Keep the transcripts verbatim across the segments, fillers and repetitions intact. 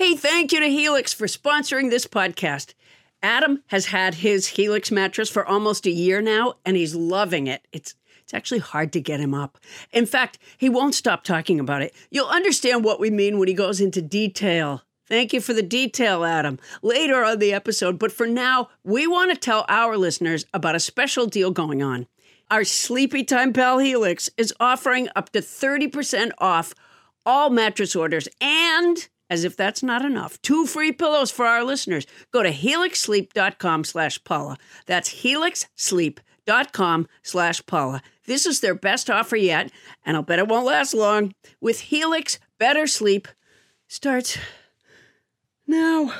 Hey, thank you to Helix for sponsoring this podcast. Adam has had his Helix mattress for almost a year now, and he's loving it. It's it's actually hard to get him up. In fact, he won't stop talking about it. You'll understand what we mean when he goes into detail. Thank you for the detail, Adam, later on the episode. But for now, we want to tell our listeners about a special deal going on. Our Sleepy Time Pal Helix is offering up to thirty percent off all mattress orders, and as if that's not enough, two free pillows for our listeners. Go to helixsleep.com slash Paula. That's helixsleep.com slash Paula. This is their best offer yet, and I'll bet it won't last long. With Helix, better sleep starts now.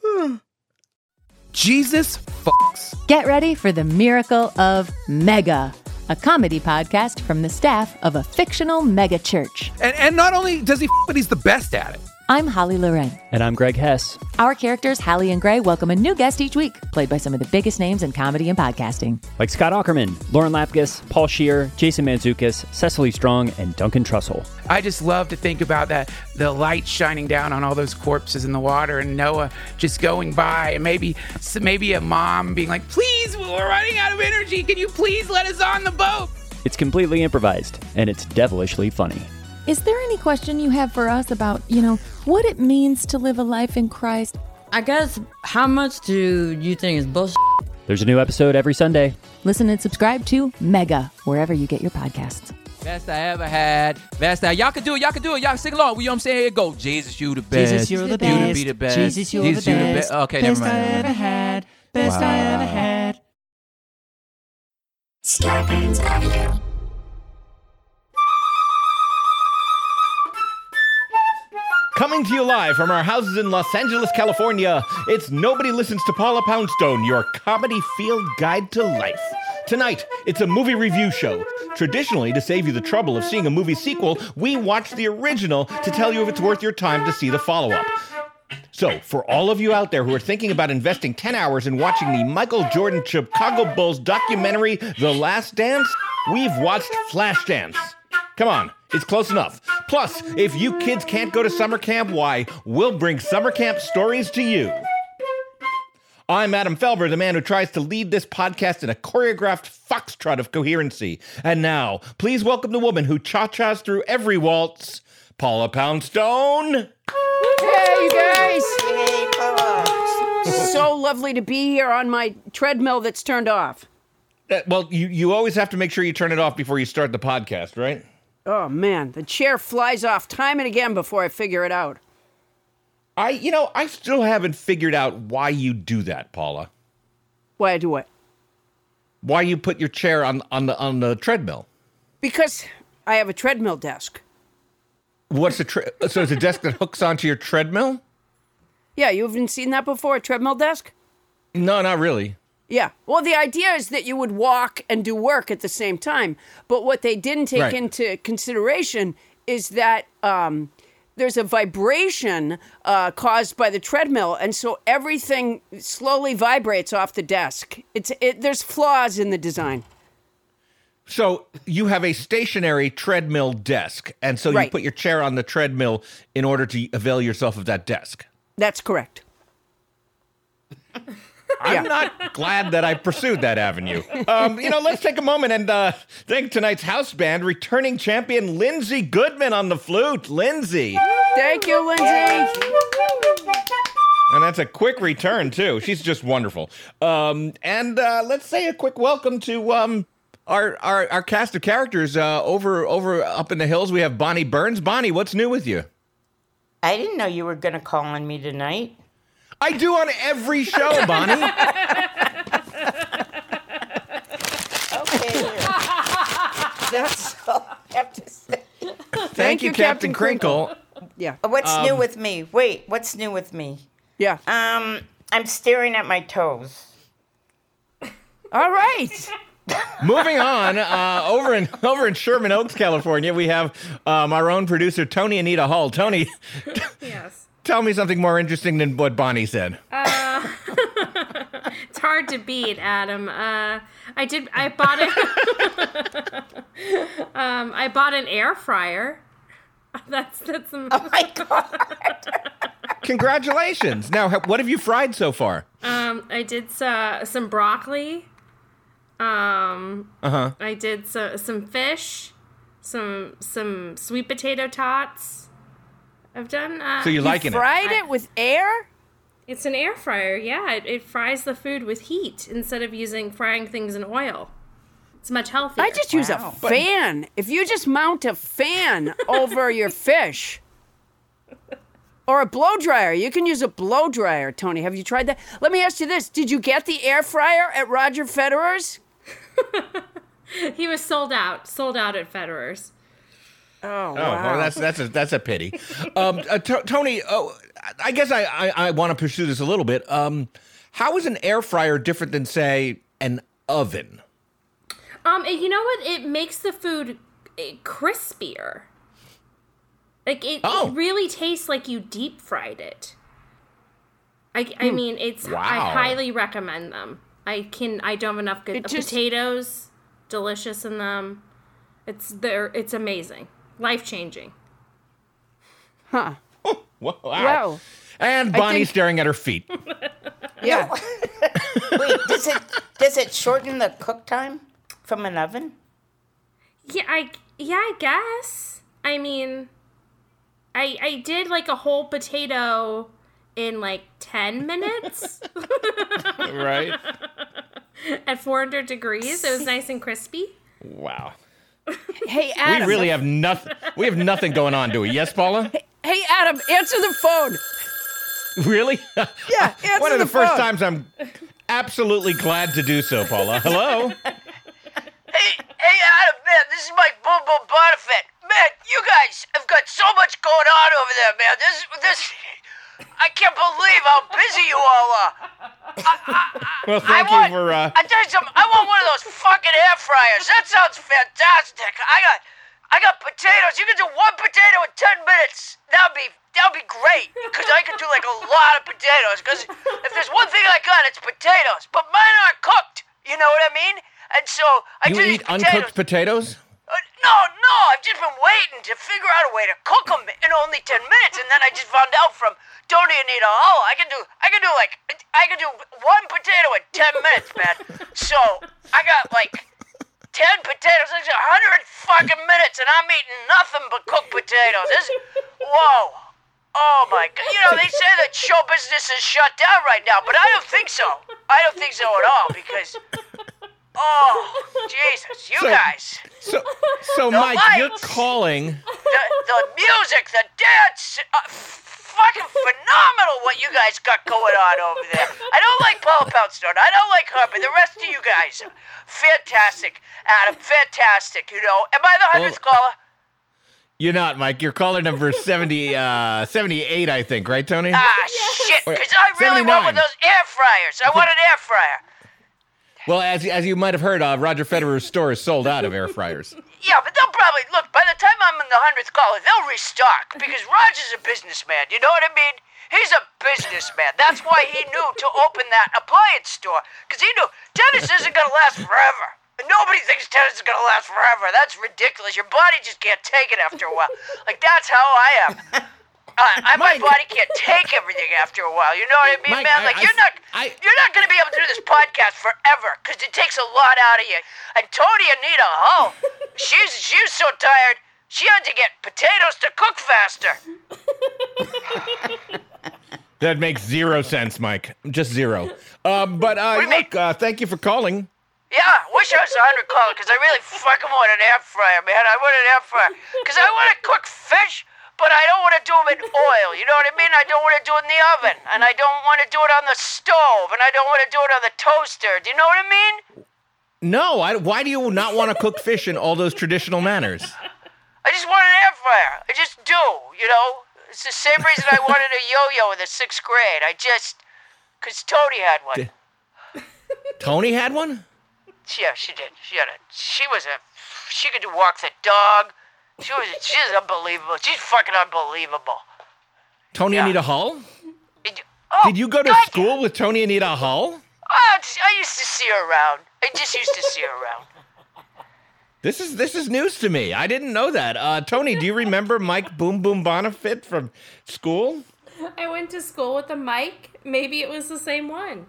Jesus fucks. Get ready for the miracle of Mega, a comedy podcast from the staff of a fictional mega church. And, and not only does he f, but he's the best at it. I'm Holly Loren. And I'm Greg Hess. Our characters, Hallie and Gray, welcome a new guest each week, played by some of the biggest names in comedy and podcasting. Like Scott Aukerman, Lauren Lapkus, Paul Scheer, Jason Mantzoukas, Cecily Strong, and Duncan Trussell. I just love to think about that, the light shining down on all those corpses in the water and Noah just going by, and maybe maybe a mom being like, please, we're running out of energy. Can you please let us on the boat? It's completely improvised, and it's devilishly funny. Is there any question you have for us about, you know, what it means to live a life in Christ? I guess, how much do you think is bullshit? There's a new episode every Sunday. Listen and subscribe to Mega, wherever you get your podcasts. Best I ever had. Best I... Y'all can do it. Y'all can do it. Y'all can sing along. You know what I'm saying? Here it go. Jesus, you the best. Jesus, you're the You best. to be the best. Jesus, you're Jesus, the you best. be- Okay, never mind. Best I ever had. Best I ever Wow. had. Scarpins Avenue. Coming to you live from our houses in Los Angeles, California, it's Nobody Listens to Paula Poundstone, your comedy field guide to life. Tonight, it's a movie review show. Traditionally, to save you the trouble of seeing a movie sequel, we watch the original to tell you if it's worth your time to see the follow-up. So, for all of you out there who are thinking about investing ten hours in watching the Michael Jordan Chicago Bulls documentary, The Last Dance, we've watched Flashdance. Come on, it's close enough. Plus, if you kids can't go to summer camp, why, we'll bring summer camp stories to you. I'm Adam Felber, the man who tries to lead this podcast in a choreographed foxtrot of coherency. And now, please welcome the woman who cha-chas through every waltz, Paula Poundstone. Hey, you guys! So lovely to be here on my treadmill that's turned off. Uh, well, you, you always have to make sure you turn it off before you start the podcast, right? Oh, man, the chair flies off time and again before I figure it out. I, you know, I still haven't figured out why you do that, Paula. Why I do what? Why you put your chair on, on the on the treadmill? Because I have a treadmill desk. What's a tre- so it's a desk that hooks onto your treadmill? Yeah, you haven't seen that before, a treadmill desk? No, not really. Yeah. Well, the idea is that you would walk and do work at the same time. But what they didn't take Right. into consideration is that um, there's a vibration uh, caused by the treadmill. And so everything slowly vibrates off the desk. It's it, there's flaws in the design. So you have a stationary treadmill desk, and so you Right. put your chair on the treadmill in order to avail yourself of that desk. That's correct. I'm Yeah. not glad that I pursued that avenue. Um, you know, let's take a moment and uh, thank tonight's house band, returning champion Lindsay Goodman on the flute. Lindsay. Thank you, Lindsay. And that's a quick return, too. She's just wonderful. Um, and uh, let's say a quick welcome to um, our, our our cast of characters. Uh, over over up in the hills, we have Bonnie Burns. Bonnie, what's new with you? I didn't know you were going to call on me tonight. I do on every show, Bonnie. Okay. That's all I have to say. Thank you, Captain Crinkle. Yeah. What's Um, new with me? Wait, what's new with me? Yeah. Um, I'm staring at my toes. All right. Moving on, uh, over in over in Sherman Oaks, California, we have um, our own producer, Tony Anita Hall. Tony, Yes. tell me something more interesting than what Bonnie said. Uh, it's hard to beat, Adam. Uh, I did. I bought it. um, I bought an air fryer. That's that's. Oh my god! Congratulations. Now, ha- what have you fried so far? Um, I did uh, some broccoli. Um, Uh-huh. I did so, some fish, some some sweet potato tots. I've done. Uh, So you're liking it? Fried it with air? It's an air fryer. Yeah, it, it fries the food with heat instead of using frying things in oil. It's much healthier. I just use a fan. If you just mount a fan over your fish. Or a blow dryer. You can use a blow dryer, Tony. Have you tried that? Let me ask you this. Did you get the air fryer at Roger Federer's? He was sold out. Sold out at Federer's. Oh, Oh, wow. well, that's that's a that's a pity. Um, uh, T- Tony, oh, I guess I, I, I want to pursue this a little bit. Um, how is an air fryer different than, say, an oven? Um, and you know what? It makes the food eh, crispier. Like it, Oh. it really tastes like you deep fried it. I, I mean, it's. Wow. I highly recommend them. I can. I don't have enough good It just- potatoes. Delicious in them. It's there. It's amazing. Life changing. Huh. Wow. Wow. And Bonnie think- staring at her feet. Yeah. Wait, does it does it shorten the cook time from an oven? Yeah, I yeah, I guess. I mean, I I did like a whole potato in like ten minutes Right? at four hundred degrees. It was nice and crispy. Wow. Hey, We Adam. really have nothing. We have nothing going on, do we? Yes, Paula? Hey, Adam, answer the phone. Really? Yeah, answer One of the, the first phone. times I'm absolutely glad to do so, Paula. Hello? Hey, hey, Adam, man, this is Mike Boom Boom Bonifant. Man, you guys have got so much going on over there, man. This, this, I can't believe how busy you all are. Well, I thank want, you for. Uh, I tell you something. I want one of those fucking air fryers. That sounds fantastic. I got, I got potatoes. You can do one potato in ten minutes. That'd be, that'd be great. Because I can do like a lot of potatoes. Because if there's one thing I got, it's potatoes. But mine aren't cooked. You know what I mean? And so I you do eat these potatoes. uncooked potatoes? Uh, no, no, I've just been waiting to figure out a way to cook them in only ten minutes, and then I just found out from Tony Anita, oh, I can do, I can do like, I can do one potato in ten minutes, man. So I got like ten potatoes, that's a hundred fucking minutes, and I'm eating nothing but cooked potatoes. This, whoa. Oh my God! You know they say that show business is shut down right now, but I don't think so. I don't think so at all because. Oh, Jesus, you So- guys. So, so The Mike, you're lights. calling. The, the music, the dance, uh, f- fucking phenomenal what you guys got going on over there. I don't like Paula Poundstone. I don't like her, but the rest of you guys, fantastic. Adam, fantastic, you know. Am I the hundredth Well- caller? You're not, Mike. You're caller number seventy, uh, seventy-eight, I think, right, Tony? Ah, shit, because I really want one of seventy-nine. those air fryers. I want an air fryer. Well, as as you might have heard, uh, Roger Federer's store is sold out of air fryers. Yeah, but they'll probably, look, by the time I'm in the hundredth caller, they'll restock, because Roger's a businessman, you know what I mean? He's a businessman. That's why he knew to open that appliance store, because he knew tennis isn't going to last forever. And nobody thinks tennis is going to last forever. That's ridiculous. Your body just can't take it after a while. Like, that's how I am. Uh, I, my body can't take everything after a while. You know what I mean, Mike, man? I- Like I- you're not, I- you're not going to be able to do this podcast forever because it takes a lot out of you. And Tony Anita Hull, she's she's so tired. She had to get potatoes to cook faster. That makes zero sense, Mike. Just zero. Um, but uh, What do you look, uh, thank you for calling. Yeah, I wish I was a hundred caller because I really fucking want an air fryer, man. I want an air fryer because I want to cook fish. But I don't want to do them in oil, you know what I mean? I don't want to do it in the oven, and I don't want to do it on the stove, and I don't want to do it on the toaster. Do you know what I mean? No, I, why do you not want to cook fish in all those traditional manners? I just want an air fryer. I just do, you know? It's the same reason I wanted a yo-yo in the sixth grade. I just, because Tony had one. Tony had one? Yeah, she did. She had a, she was a, she could walk the dog. She was, she's unbelievable. She's fucking unbelievable. Tony Yeah. Anita Hull? Oh, Did you go to God. school with Tony Anita Hull? Oh, I used to see her around. I just used to see her around. This is this is news to me. I didn't know that. Uh, Tony, do you remember Mike Boom Boom Bonifant from school? I went to school with a mic. Maybe it was the same one.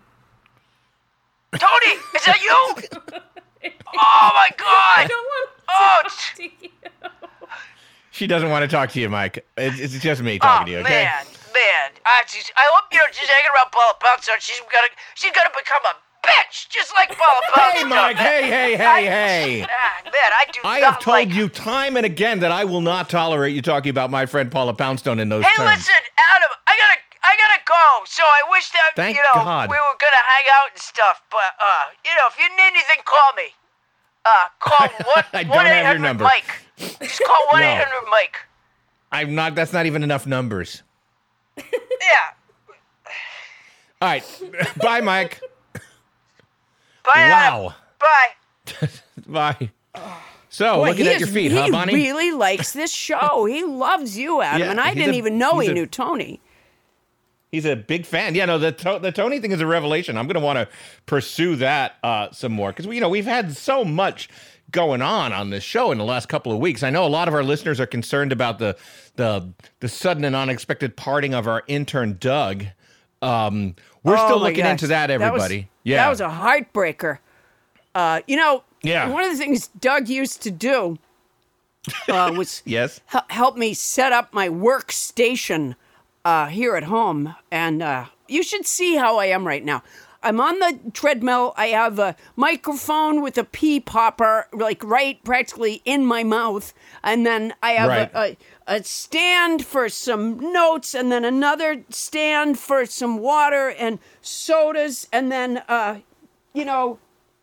Tony, is that you? Oh my God! I don't want to Oh, talk to you. She doesn't want to talk to you, Mike. It's, it's just me talking oh, to you, okay? man, man. I, just, I hope you're just hanging around Paula Poundstone. She's gonna, she's gonna become a bitch, just like Paula Poundstone. Hey, Mike, hey, hey, hey, I, hey. Ah, man, I do I not have told like... you time and again that I will not tolerate you talking about my friend Paula Poundstone in those Hey, terms. listen, Adam, I gotta, I gotta go. So I wish that, Thank you know, God. we were gonna hang out and stuff. But, uh, you know, if you need anything, call me. Uh, call one, I don't have your number. Mike. Just call one eight hundred Mike. I'm not, that's not even enough numbers. Yeah. All right. Bye, Mike. Bye, Wow. Adam. Bye. Bye. So, Boy, looking he at your is- feet, huh, Bonnie? He really likes this show. He loves you, Adam, Yeah, and I he's didn't a- even know he's he a- knew Tony. He's a big fan. Yeah, no, the to- the Tony thing is a revelation. I'm going to want to pursue that uh, some more because, you know, we've had so much going on on this show in the last couple of weeks. I know a lot of our listeners are concerned about the the the sudden and unexpected parting of our intern, Doug. Um, we're Oh, still my looking gosh. into that, That was- everybody. yeah. That was a heartbreaker. Uh, you know, Yeah. one of the things Doug used to do uh, was Yes. hel- help me set up my workstation uh, here at home. And uh, you should see how I am right now. I'm on the treadmill. I have a microphone with a pea popper, like right practically in my mouth. And then I have Right. a, a, a stand for some notes, and then another stand for some water and sodas. And then, uh, you know,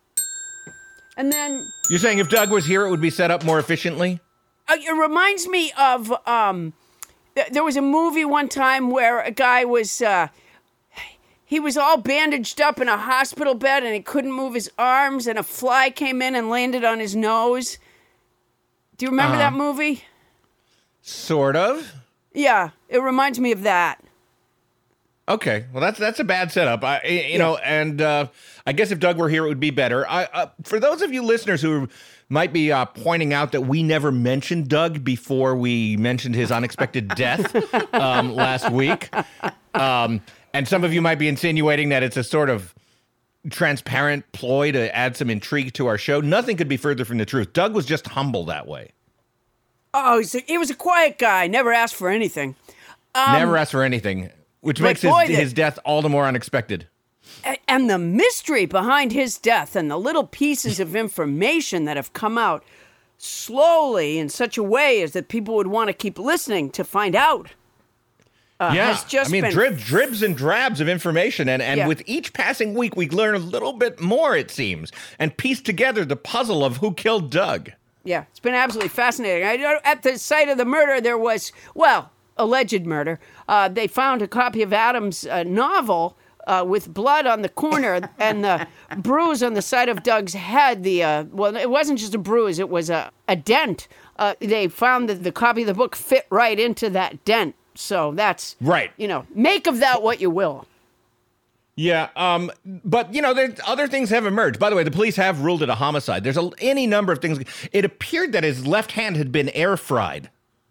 and then You're saying if Doug was here, it would be set up more efficiently? uh, it reminds me of um, th- there was a movie one time where a guy was uh, he was all bandaged up in a hospital bed and he couldn't move his arms, and a fly came in and landed on his nose. Do you remember Uh-huh. that movie? Sort of. Yeah, it reminds me of that. Okay, well that's that's a bad setup. I you know, and uh, I guess if Doug were here, it would be better. I uh, for those of you listeners who might be uh, pointing out that we never mentioned Doug before we mentioned his unexpected death um, last week, um, and some of you might be insinuating that it's a sort of transparent ploy to add some intrigue to our show. Nothing could be further from the truth. Doug was just humble that way. Oh, he's a, he was a quiet guy. Never asked for anything. Never asked for anything, which but makes his, boy, the- his death all the more unexpected. A- And the mystery behind his death and the little pieces of information that have come out slowly in such a way is that people would want to keep listening to find out. Uh, yeah, has just I mean, been drib, dribs and drabs of information, and, and Yeah. with each passing week, we learn a little bit more, it seems, and piece together the puzzle of who killed Doug. Yeah, it's been absolutely fascinating. I know at the site of the murder, there was, well, alleged murder. Uh, they found a copy of Adam's uh, novel uh, with blood on the corner and the bruise on the side of Doug's head. The uh, well, it wasn't just a bruise; it was a, a dent. Uh, they found that the copy of the book fit right into that dent. So that's Right. You know, make of that what you will. Yeah, um, but, you know, there, other things have emerged. By the way, the police have ruled it a homicide. There's a, any number of things. It appeared that his left hand had been air fried.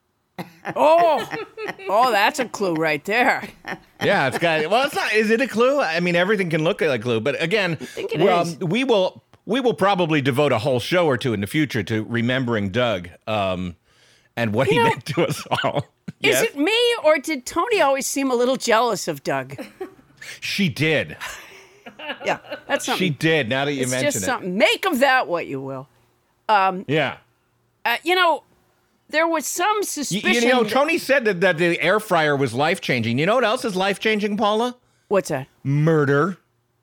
Oh, oh, that's a clue right there. Yeah, it's got. Well, it's not. Is it a clue? I mean, everything can look like a clue, but again, think it well, is. we will. We will probably devote a whole show or two in the future to remembering Doug um, and what he know, meant to us all. Is Yes? it me, or did Tony always seem a little jealous of Doug? She did. Yeah, that's something. She did. Now that you it's mention just it. something. Make of that what you will. Yeah. Uh, you know, there was some You, suspicion. you know, that- Tony said that, that the air fryer was life changing. You know what else is life changing, Paula? What's that? Murder.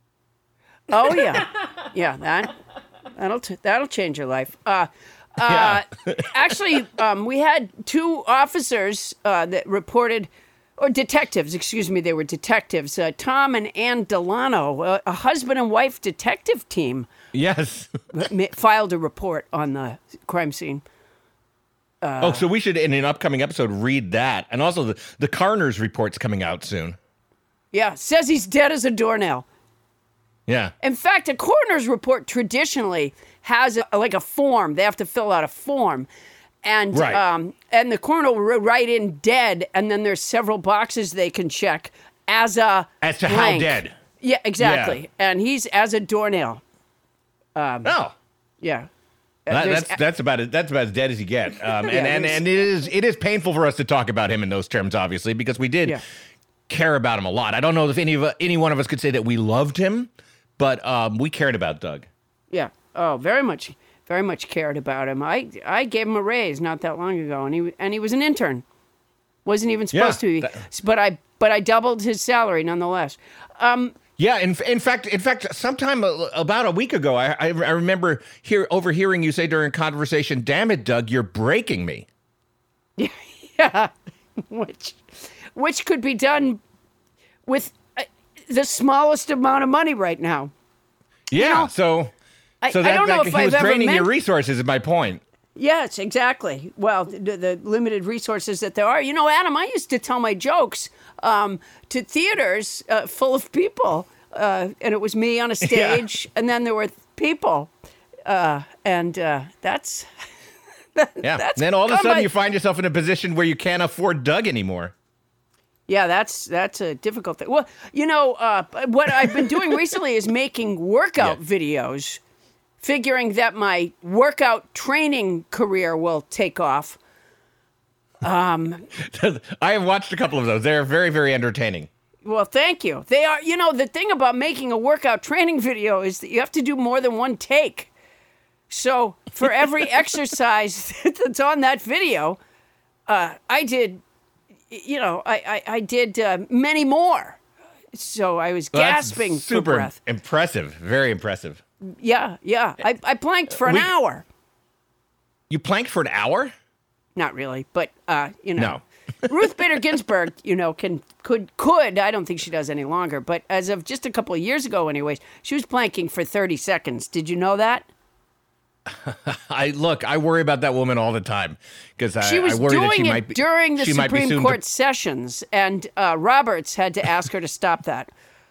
Oh yeah, yeah. That that'll t- that'll change your life. Uh, uh, actually, um, we had two officers uh, that reported, or detectives, excuse me, they were detectives. Uh, Tom and Ann Delano, uh, a husband and wife detective team, Yes. ma- filed a report on the crime scene. oh, so we should, in an upcoming episode, read that. And also, the, the coroner's report's coming out soon. Yeah, says he's dead as a doornail. Yeah. In fact, a coroner's report traditionally has a, like a form. They have to fill out a form. And Right. um, and the coroner will write in dead, and then there's several boxes they can check as a As to how blank. dead. Yeah, exactly. Yeah. And he's as a doornail. Oh. Yeah. That, There's- that's that's about it. That's about as dead as you get. Um, and Yeah, and, there's- and it is it is painful for us to talk about him in those terms, obviously, because we did Yeah. care about him a lot. I don't know if any of any one of us could say that we loved him, but um, we cared about Doug. Yeah. Oh, very much, very much cared about him. I I gave him a raise not that long ago, and he and he was an intern. Wasn't even supposed Yeah, to be, that- but I but I doubled his salary nonetheless. Um, Yeah, in, in fact, in fact, sometime a- about a week ago, I, I, I remember hear, overhearing you say during conversation, "Damn it, Doug, you're breaking me." yeah, which which could be done with uh, the smallest amount of money right now. Yeah, know, so I, so I that don't know like, if he I've was ever draining your meant- resources. Is my point. Yes, exactly. Well, the, the limited resources that there are. You know, Adam, I used to tell my jokes um, to theaters uh, full of people, uh, and it was me on a stage, and then there were people, uh, and uh, that's that, Yeah. That's then all of a become sudden, my- you find yourself in a position where you can't afford Doug anymore. Yeah, that's that's a difficult thing. Well, you know, uh, what I've been doing recently is making workout Yeah. videos, figuring that my workout training career will take off. Um, I have watched a couple of those. They're very, very entertaining. well, thank you. They are, you know, the thing about making a workout training video is that you have to do more than one take. So for every exercise that's on that video, uh, I did, you know, I, I, I did uh, many more. So I was Well, that's gasping for super breath. impressive. Very impressive. Yeah, yeah. I, I planked for an We- hour. You planked for an hour? Not really, but uh, you know, No. Ruth Bader Ginsburg, you know, can could could. I don't think she does any longer, but as of just a couple of years ago, anyways, she was planking for thirty seconds. Did you know that? I look. I worry about that woman all the time because I, She was I worry that she doing might it be during the she might be Supreme soon Court to- sessions, and uh, Roberts had to ask her to stop that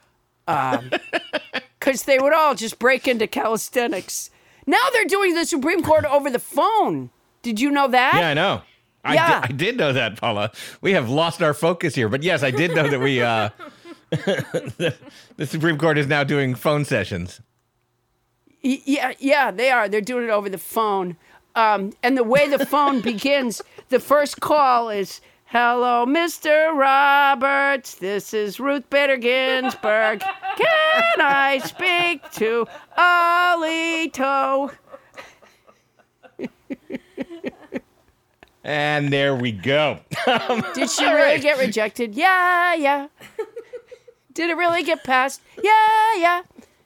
because they would all just break into calisthenics. Now they're doing the Supreme Court over the phone. Did you know that? Yeah, I know. I, Yeah. di- I did know that, Paula. We have lost our focus here, but yes, I did know that we. Uh, the, the Supreme Court is now doing phone sessions. Y- Yeah, yeah, they are. They're doing it over the phone. Um, and the way the phone begins, the first call is, "Hello, Mister Roberts. This is Ruth Bader Ginsburg. Can I speak to Alito?" And there we go. Did she All really right. get rejected? Yeah, yeah. Did it really get passed? Yeah, yeah.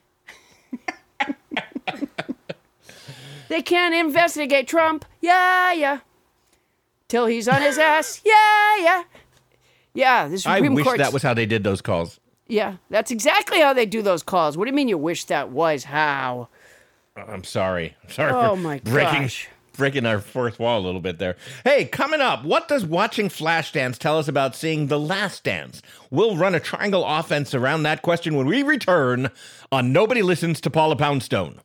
They can't investigate Trump. Yeah, yeah. Till he's on his ass. Yeah, yeah. Yeah, the I Supreme wish Court. that was how they did those calls. Yeah, that's exactly how they do those calls. What do you mean you wish that was how? I'm sorry. I'm sorry Oh, for my breaking gosh. breaking our fourth wall a little bit there. Hey, coming up, what does watching Flashdance tell us about seeing The Last Dance? We'll run a triangle offense around that question when we return on Nobody Listens to Paula Poundstone.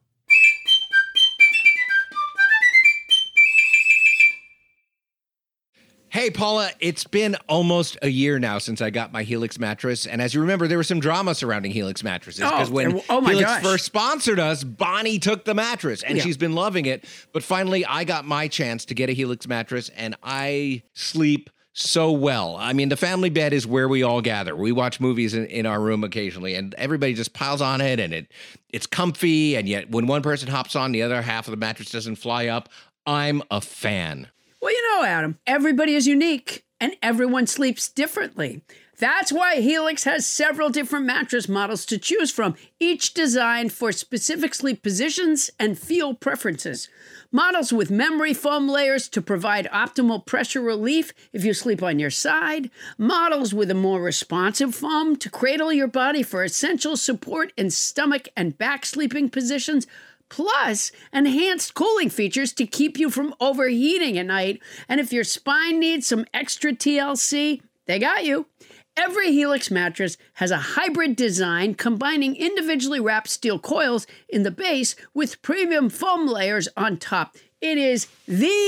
Hey, Paula, it's been almost a year now since I got my Helix mattress. And as you remember, there was some drama surrounding Helix mattresses. Because Oh, when oh my Helix gosh. first sponsored us, Bonnie took the mattress and Yeah. she's been loving it. But finally, I got my chance to get a Helix mattress and I sleep so well. I mean, the family bed is where we all gather. We watch movies in, in our room occasionally and everybody just piles on it and it it's comfy. And yet when one person hops on, the other half of the mattress doesn't fly up. I'm a fan. Well, you know, Adam, everybody is unique and everyone sleeps differently. That's why Helix has several different mattress models to choose from, each designed for specific sleep positions and feel preferences. Models with memory foam layers to provide optimal pressure relief if you sleep on your side. Models with a more responsive foam to cradle your body for essential support in stomach and back sleeping positions. Plus, enhanced cooling features to keep you from overheating at night. And if your spine needs some extra T L C, they got you. Every Helix mattress has a hybrid design combining individually wrapped steel coils in the base with premium foam layers on top. It is the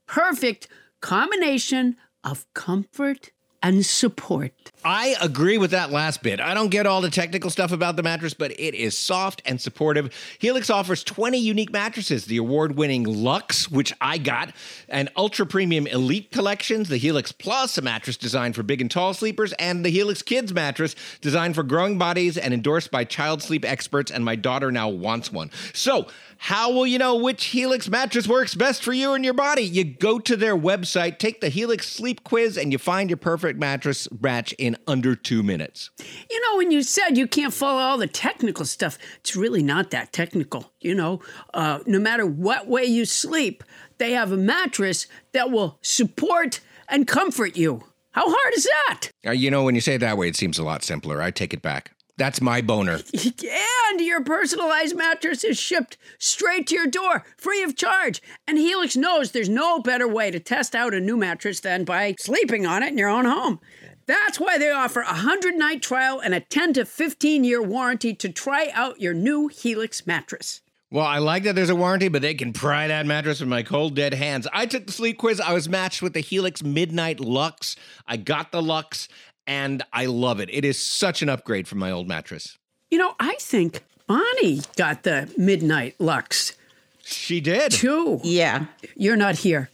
perfect combination of comfort and support. I agree with that last bit. I don't get all the technical stuff about the mattress, but it is soft and supportive. Helix offers twenty unique mattresses, the award-winning Luxe, which I got, and ultra-premium Elite collections, the Helix Plus, a mattress designed for big and tall sleepers, and the Helix Kids mattress, designed for growing bodies and endorsed by child sleep experts, and my daughter now wants one. So, how will you know which Helix mattress works best for you and your body? You go to their website, take the Helix Sleep Quiz, and you find your perfect mattress match in under two minutes. You know, when you said you can't follow all the technical stuff, it's really not that technical. You know, uh, no matter what way you sleep, they have a mattress that will support and comfort you. How hard is that? Uh, you know, when you say it that way, it seems a lot simpler. I take it back. That's my boner. And your personalized mattress is shipped straight to your door, free of charge. And Helix knows there's no better way to test out a new mattress than by sleeping on it in your own home. That's why they offer a one hundred night trial and a ten to fifteen year warranty to try out your new Helix mattress. Well, I like that there's a warranty, but they can pry that mattress with my cold, dead hands. I took the sleep quiz. I was matched with the Helix Midnight Luxe. I got the Luxe, and I love it. It is such an upgrade from my old mattress. You know, I think Bonnie got the Midnight Luxe. She did. Too. Yeah. You're not here.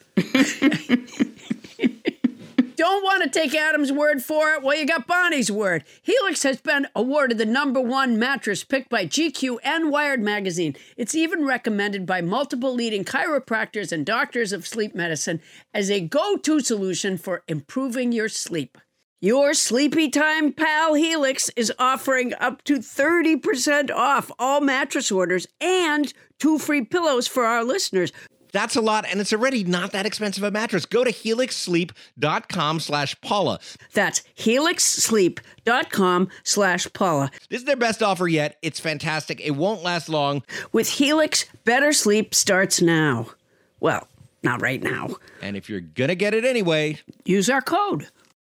Don't want to take Adam's word for it? Well, you got Bonnie's word. Helix has been awarded the number one mattress picked by G Q and Wired magazine. It's even recommended by multiple leading chiropractors and doctors of sleep medicine as a go-to solution for improving your sleep. Your sleepy time pal Helix is offering up to thirty percent off all mattress orders and two free pillows for our listeners. That's a lot, and it's already not that expensive a mattress. Go to helixsleep.com slash Paula. That's helixsleep.com slash Paula. This is their best offer yet. It's fantastic. It won't last long. With Helix, better sleep starts now. Well, not right now. And if you're going to get it anyway, use our code.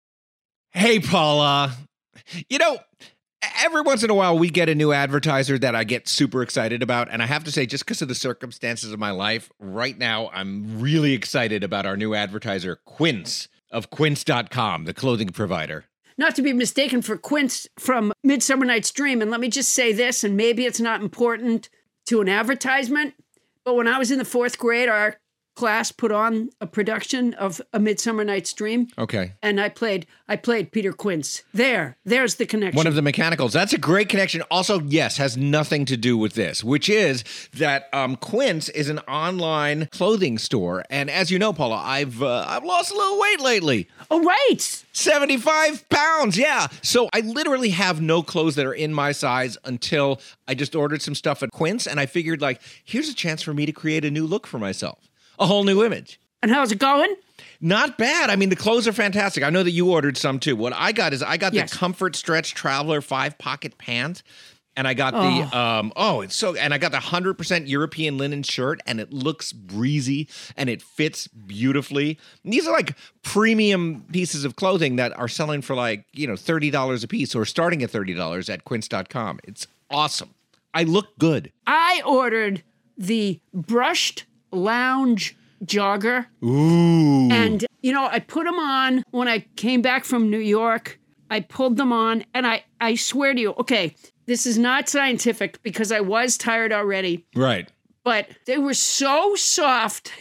Hey, Paula. You know, every once in a while, we get a new advertiser that I get super excited about. And I have to say, just because of the circumstances of my life, right now, I'm really excited about our new advertiser, Quince, of quince dot com, the clothing provider. Not to be mistaken for Quince from Midsummer Night's Dream. And let me just say this, and maybe it's not important to an advertisement, but when I was in the fourth grade, our class put on a production of A Midsummer Night's Dream. Okay. And I played I played Peter Quince. There. There's the connection. One of the mechanicals. That's a great connection. Also, yes, has nothing to do with this, which is that um, Quince is an online clothing store. And as you know, Paula, I've uh, I've lost a little weight lately. Oh, right. seventy-five pounds. Yeah. So I literally have no clothes that are in my size until I just ordered some stuff at Quince. And I figured, like, here's a chance for me to create a new look for myself. A whole new image. And how's it going? Not bad. I mean, the clothes are fantastic. I know that you ordered some too. What I got is I got yes. the Comfort Stretch Traveler five pocket pants. And I got oh. the, um, oh, it's so, and I got the one hundred percent European linen shirt, and it looks breezy and it fits beautifully. And these are like premium pieces of clothing that are selling for like, you know, thirty dollars a piece or starting at thirty dollars at quince dot com. It's awesome. I look good. I ordered the brushed lounge jogger. Ooh. And, you know, I put them on when I came back from New York. I pulled them on, and I, I swear to you, okay, this is not scientific because I was tired already. Right. But they were so soft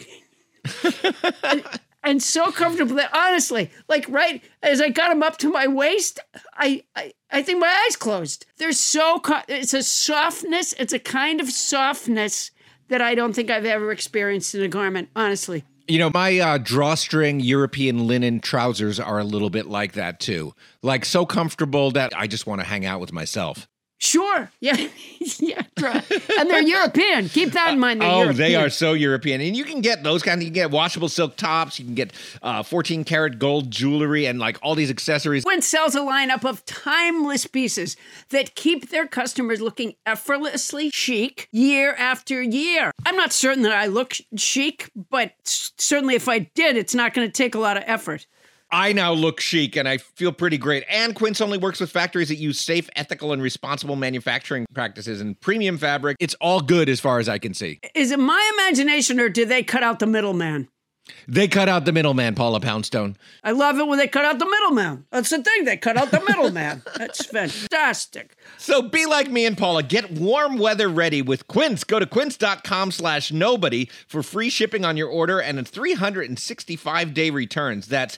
and, and so comfortable that honestly, like right as I got them up to my waist, I, I, I think my eyes closed. They're so, co- it's a softness, it's a kind of softness that I don't think I've ever experienced in a garment, honestly. You know, my uh, drawstring European linen trousers are a little bit like that, too. Like, so comfortable that I just want to hang out with myself. Sure. Yeah. yeah. And they're European. Keep that in mind. They're oh, European. They are so European. And you can get those kind of, you can get washable silk tops. You can get uh, fourteen karat gold jewelry and like all these accessories. Quince sells a lineup of timeless pieces that keep their customers looking effortlessly chic year after year. I'm not certain that I look chic, but certainly if I did, it's not going to take a lot of effort. I now look chic and I feel pretty great. And Quince only works with factories that use safe, ethical, and responsible manufacturing practices and premium fabric. It's all good as far as I can see. Is it my imagination or did they cut out the middleman? They cut out the middleman, Paula Poundstone. I love it when they cut out the middleman. That's the thing. They cut out the middleman. That's fantastic. So be like me and Paula. Get warm weather ready with Quince. Go to quince.com slash nobody for free shipping on your order and a three hundred sixty-five day returns. That's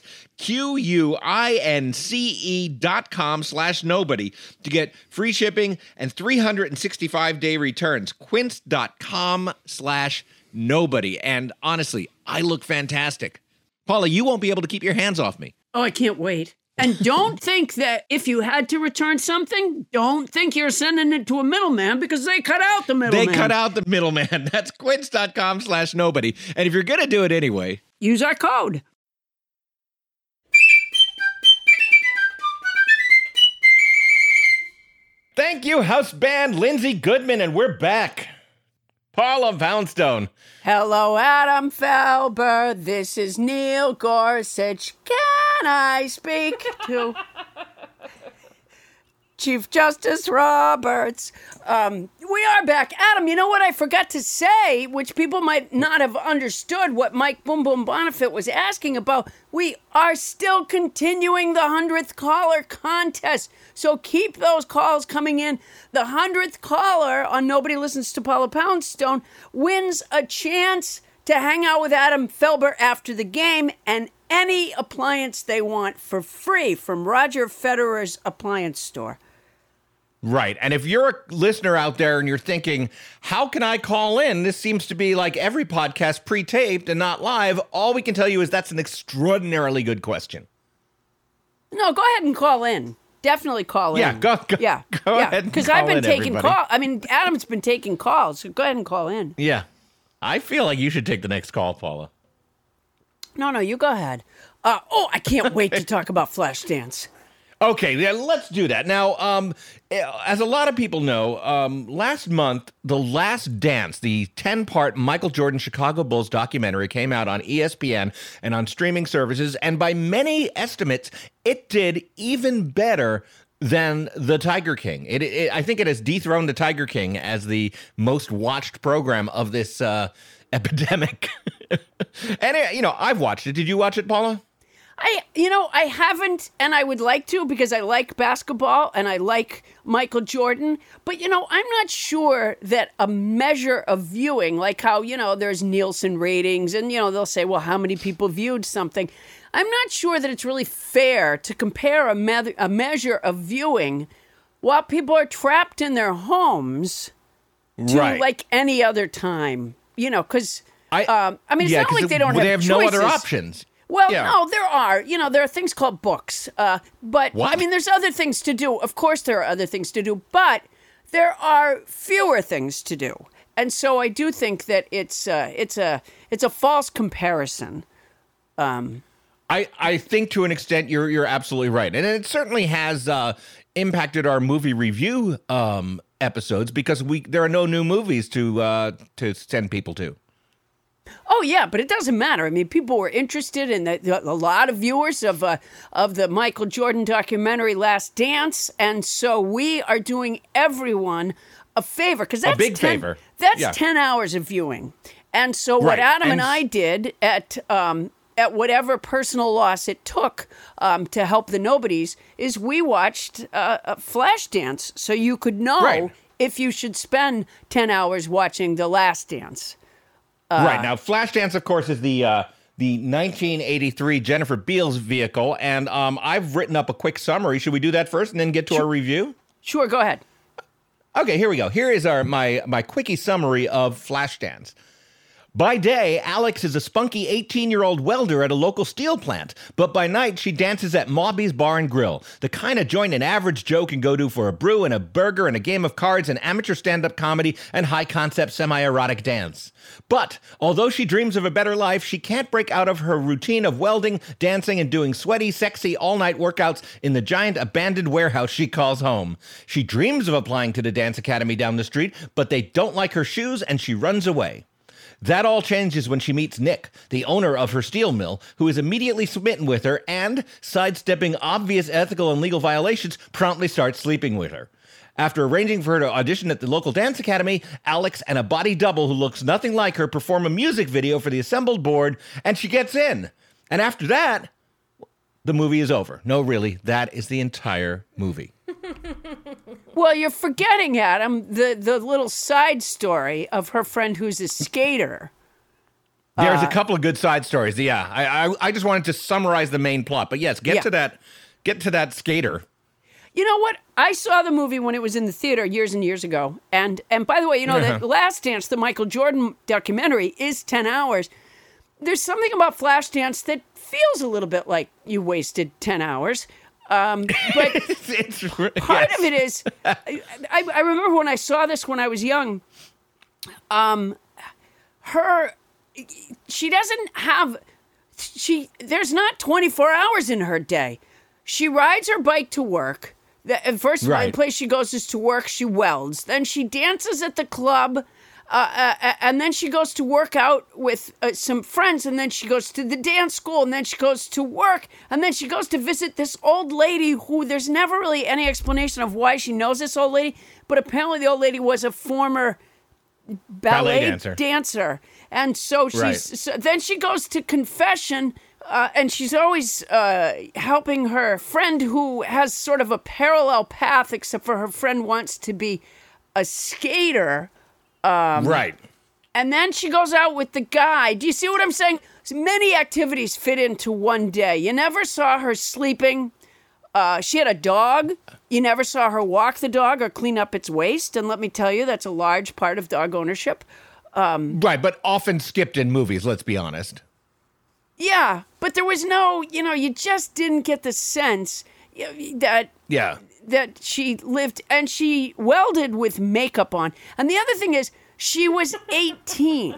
Q-U-I-N-C-E dot com slash nobody to get free shipping and three hundred sixty-five day returns. Quince.com slash nobody. And honestly, I look fantastic. Paula, you won't be able to keep your hands off me. Oh, I can't wait. And don't think that if you had to return something, don't think you're sending it to a middleman because they cut out the middleman. They cut out the middleman. That's quince.com slash nobody. And if you're going to do it anyway, use our code. Thank you, house band Lindsey Goodman, and we're back. Paula Poundstone. Hello, Adam Felber. This is Neil Gorsuch. Can I speak to Chief Justice Roberts? Um, we are back. Adam, you know what I forgot to say, which people might not have understood what Mike Boom Boom Bonifit was asking about. We are still continuing the hundredth caller contest. So keep those calls coming in. The hundredth caller on Nobody Listens to Paula Poundstone wins a chance to hang out with Adam Felber after the game and any appliance they want for free from Roger Federer's appliance store. Right. And if you're a listener out there and you're thinking, how can I call in? This seems to be like every podcast pre-taped and not live. All we can tell you is that's an extraordinarily good question. No, go ahead and call in. Definitely call in. Yeah, go, go, yeah, go yeah. ahead and Because call I've been in, taking everybody. calls. I mean, Adam's been taking calls, so go ahead and call in. Yeah. I feel like you should take the next call, Paula. No, no, you go ahead. Uh, oh, I can't wait to talk about Flashdance. Okay, yeah, let's do that. Now, um, as a lot of people know, um, last month, The Last Dance, the ten-part Michael Jordan Chicago Bulls documentary came out on E S P N and on streaming services, and by many estimates, it did even better than The Tiger King. It, it, I think it has dethroned The Tiger King as the most watched program of this uh, epidemic. And, you know, I've watched it. Did you watch it, Paula? I, you know, I haven't, and I would like to because I like basketball and I like Michael Jordan. But, you know, I'm not sure that a measure of viewing, like how, you know, there's Nielsen ratings and, you know, they'll say, well, how many people viewed something? I'm not sure that it's really fair to compare a, me- a measure of viewing while people are trapped in their homes to Right. like any other time, you know, because, I, um, I mean, it's yeah, not like it- they don't they have have no other choices. options. Well, Yeah. no, there are. You know, there are things called books. Uh, but, What? I mean, there's other things to do. Of course, there are other things to do. But there are fewer things to do. And so I do think that it's uh, it's a it's a false comparison. Um, I, I think to an extent you're you're absolutely right. And it certainly has uh, impacted our movie review um, episodes because we there are no new movies to uh, to send people to. Oh yeah, but it doesn't matter. I mean, people were interested in the, the, a lot of viewers of uh, of the Michael Jordan documentary Last Dance, and so we are doing everyone a favor because that's A big ten, favor. That's Yeah. ten hours of viewing, and so what Right. Adam And and, s- I did at um, at whatever personal loss it took um, to help the nobodies is we watched uh, a Flashdance, so you could know Right. if you should spend ten hours watching The Last Dance. right now, Flashdance, of course, is the uh, the nineteen eighty-three Jennifer Beals vehicle, and um, I've written up a quick summary. Should we do that first and then get to our review? Sure, go ahead. Okay, here we go. Here is our my my quickie summary of Flashdance. By day, Alex is a spunky eighteen-year-old welder at a local steel plant, but by night, she dances at Mobby's Bar and Grill, the kind of joint an average Joe can go to for a brew and a burger and a game of cards and amateur stand-up comedy and high-concept semi-erotic dance. But, although she dreams of a better life, she can't break out of her routine of welding, dancing, and doing sweaty, sexy, all-night workouts in the giant abandoned warehouse she calls home. She dreams of applying to the dance academy down the street, but they don't like her shoes and she runs away. That all changes when she meets Nick, the owner of her steel mill, who is immediately smitten with her and, sidestepping obvious ethical and legal violations, promptly starts sleeping with her. After arranging for her to audition at the local dance academy, Alex and a body double who looks nothing like her perform a music video for the assembled board, and she gets in. And after that, the movie is over. No, really, that is the entire movie. Well, you're forgetting, Adam, the, the little side story of her friend who's a skater. There's Uh, a couple of good side stories. Yeah, I, I I just wanted to summarize the main plot. But yes, get Yeah. to that. Get to that skater. You know what? I saw the movie when it was in the theater years and years ago. And and by the way, you know, Uh-huh. the Last Dance, the Michael Jordan documentary, is ten hours. There's something about Flashdance that feels a little bit like you wasted ten hours. Um, but it's, part yes. of it is, I, I remember when I saw this when I was young, um, her, she doesn't have, she, there's not twenty-four hours in her day. She rides her bike to work. The first Right. place she goes is to work. She welds. Then she dances at the club. Uh, uh, and then she goes to work out with uh, some friends, and then she goes to the dance school, and then she goes to work, and then she goes to visit this old lady who there's never really any explanation of why she knows this old lady, but apparently the old lady was a former ballet, Ballet dancer. dancer. And so she's Right. so then she goes to confession, uh, and she's always uh, helping her friend who has sort of a parallel path, except for her friend wants to be a skater. Um, right. And then she goes out with the guy. Do you see what I'm saying? So many activities fit into one day. You never saw her sleeping. Uh, she had a dog. You never saw her walk the dog or clean up its waste. And let me tell you, that's a large part of dog ownership. Um, Right, but often skipped in movies, let's be honest. yeah, but there was no, you know, you just didn't get the sense that Yeah. that she lived, and she welded with makeup on. And the other thing is, she was eighteen.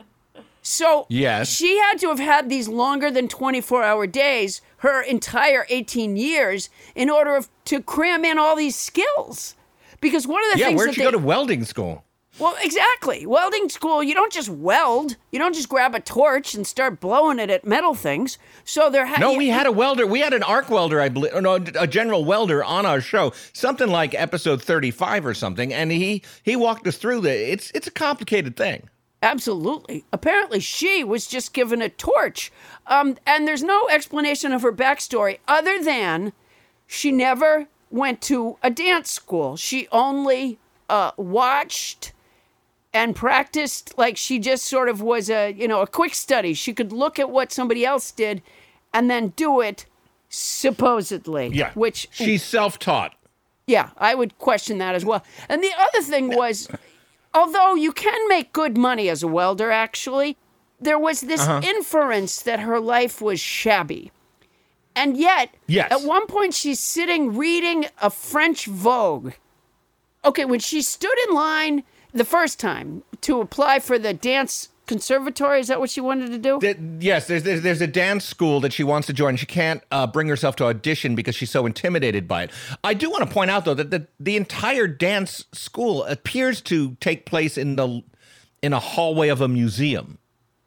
So Yes. she had to have had these longer than twenty-four hour days her entire eighteen years in order of, to cram in all these skills. Because one of the Yeah, things where'd that she they, go to welding school? well, exactly. Welding school, you don't just weld. You don't just grab a torch and start blowing it at metal things. So there ha- No, we had a welder. We had an arc welder, I believe. No, a general welder on our show. Something like episode thirty-five or something. And he he walked us through the. It's it's a complicated thing. Absolutely. Apparently, she was just given a torch. Um, and there's no explanation of her backstory other than she never went to a dance school. She only uh, watched and practiced, like she just sort of was a, you know, a quick study. She could look at what somebody else did and then do it, supposedly. Yeah. Which She's self-taught. yeah, I would question that as well. And the other thing was, although you can make good money as a welder, actually, there was this Uh-huh. inference that her life was shabby. And yet, Yes. at one point, she's sitting reading a French Vogue. Okay, when she stood in line the first time to apply for the dance conservatory, is that what she wanted to do? Th- yes, there's, there's there's a dance school that she wants to join. She can't uh, bring herself to audition because she's so intimidated by it. I do want to point out, though, that the, the entire dance school appears to take place in the in a hallway of a museum.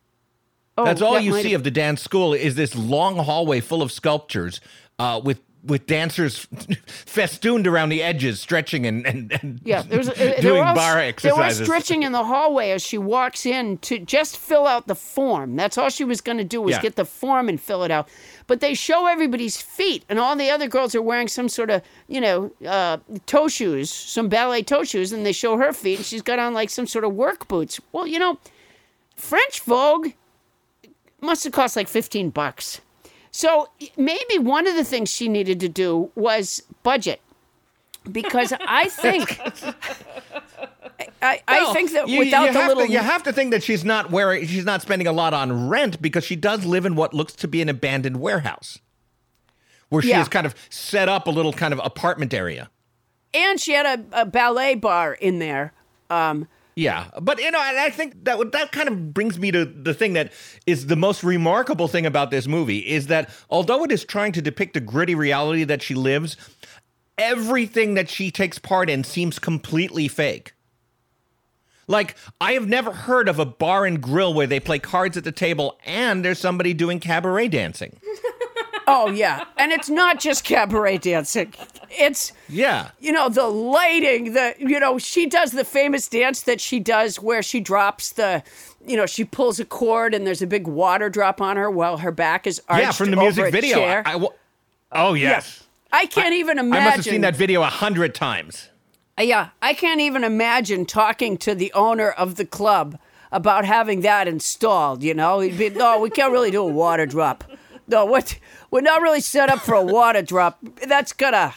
Oh, That's all that you might see have- of the dance school is this long hallway full of sculptures uh, with with dancers festooned around the edges, stretching and, and, and Yeah, there was, uh, they doing were all, bar They were exercises. stretching in the hallway as she walks in to just fill out the form. That's all she was going to do was Yeah. get the form and fill it out. But they show everybody's feet, and all the other girls are wearing some sort of, you know, uh, toe shoes, some ballet toe shoes, and they show her feet, and she's got on like some sort of work boots. Well, you know, French Vogue must have cost like fifteen bucks. So maybe one of the things she needed to do was budget. Because I think, I, I Well, think that you, without you the have little, to, you have to think that she's not wearing, she's not spending a lot on rent because she does live in what looks to be an abandoned warehouse, where she Yeah. has kind of set up a little kind of apartment area. and she had a, a ballet bar in there. Um, Yeah, but you know, and I think that would, that kind of brings me to the thing that is the most remarkable thing about this movie is that although it is trying to depict a gritty reality that she lives, everything that she takes part in seems completely fake. Like, I have never heard of a bar and grill where they play cards at the table and there's somebody doing cabaret dancing. Oh, yeah. And it's not just cabaret dancing. It's, yeah. you know, the lighting, the, you know, she does the famous dance that she does where she drops the, you know, she pulls a cord and there's a big water drop on her while her back is arched Yeah, from the over music a video. chair. I, I, oh, yes. Yeah. I can't I, even imagine. I must have seen that video a hundred times. Yeah, I can't even imagine talking to the owner of the club about having that installed, you know? He'd be, no, we can't really do a water drop. No, what? We're not really set up for a water drop. That's gonna,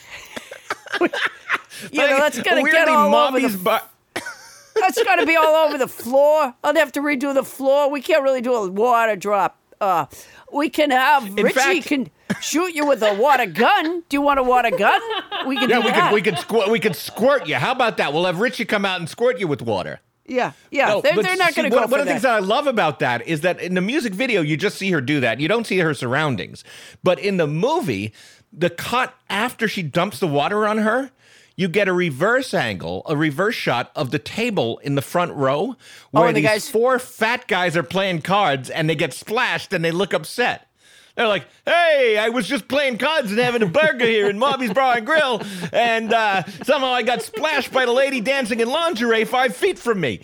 you know, that's gonna get all over the. Bar- that's gonna be all over the floor. I'll have to redo the floor. We can't really do a water drop. Uh, we can have In Richie fact- can shoot you with a water gun. Do you want a water gun? We can. Yeah, do we that. could we could squirt we could squirt you. How about that? We'll have Richie come out and squirt you with water. Yeah, yeah. No, they're, but they're not see, going to one, go for One of the that. things that I love about that is that in the music video, you just see her do that. You don't see her surroundings. But in the movie, the cut after she dumps the water on her, you get a reverse angle, a reverse shot of the table in the front row where and the these guys- four fat guys are playing cards and they get splashed and they look upset. They're like, hey, I was just playing cards and having a burger here in Mobby's Bar and Grill, and uh, somehow I got splashed by the lady dancing in lingerie five feet from me.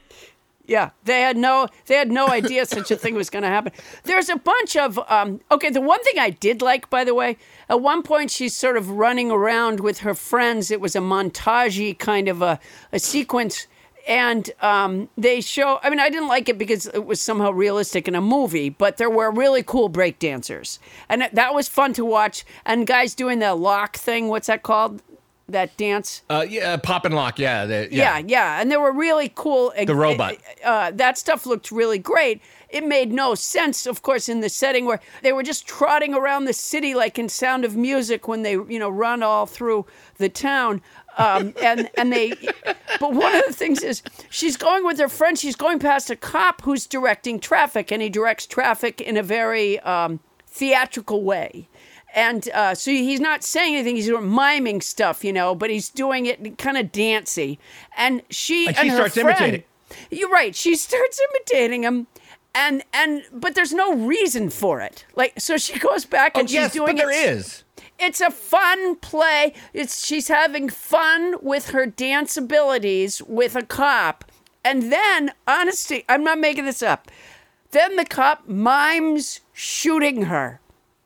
Yeah, they had no they had no idea such a thing was going to happen. There's a bunch of um, okay. The one thing I did like, by the way, at one point she's sort of running around with her friends. It was a montage-y kind of a, a sequence. And um, they show, I mean, I didn't like it because it was somehow realistic in a movie, but there were really cool break dancers. And that- that was fun to watch. And guys doing the lock thing, what's that called? That dance? Uh, yeah, pop and lock, yeah. The, Yeah, yeah. yeah. And they were really cool. The robot. Uh, that stuff looked really great. It made no sense, of course, in the setting where they were just trotting around the city like in Sound of Music when they, you know, run all through the town. Um, and and they, but one of the things is she's going with her friend. She's going past a cop who's directing traffic, and he directs traffic in a very um, theatrical way. And uh, so he's not saying anything. He's doing miming stuff, you know, but he's doing it kind of dancey. And she And and, she her starts friend, imitating. You're right. She starts imitating him. And and but there's no reason for it. Like so, she goes back Oh, and she's yes, doing but there it. is. It's a fun play. It's she's having fun with her dance abilities with a cop. And then, honestly, I'm not making this up. Then the cop mimes shooting her.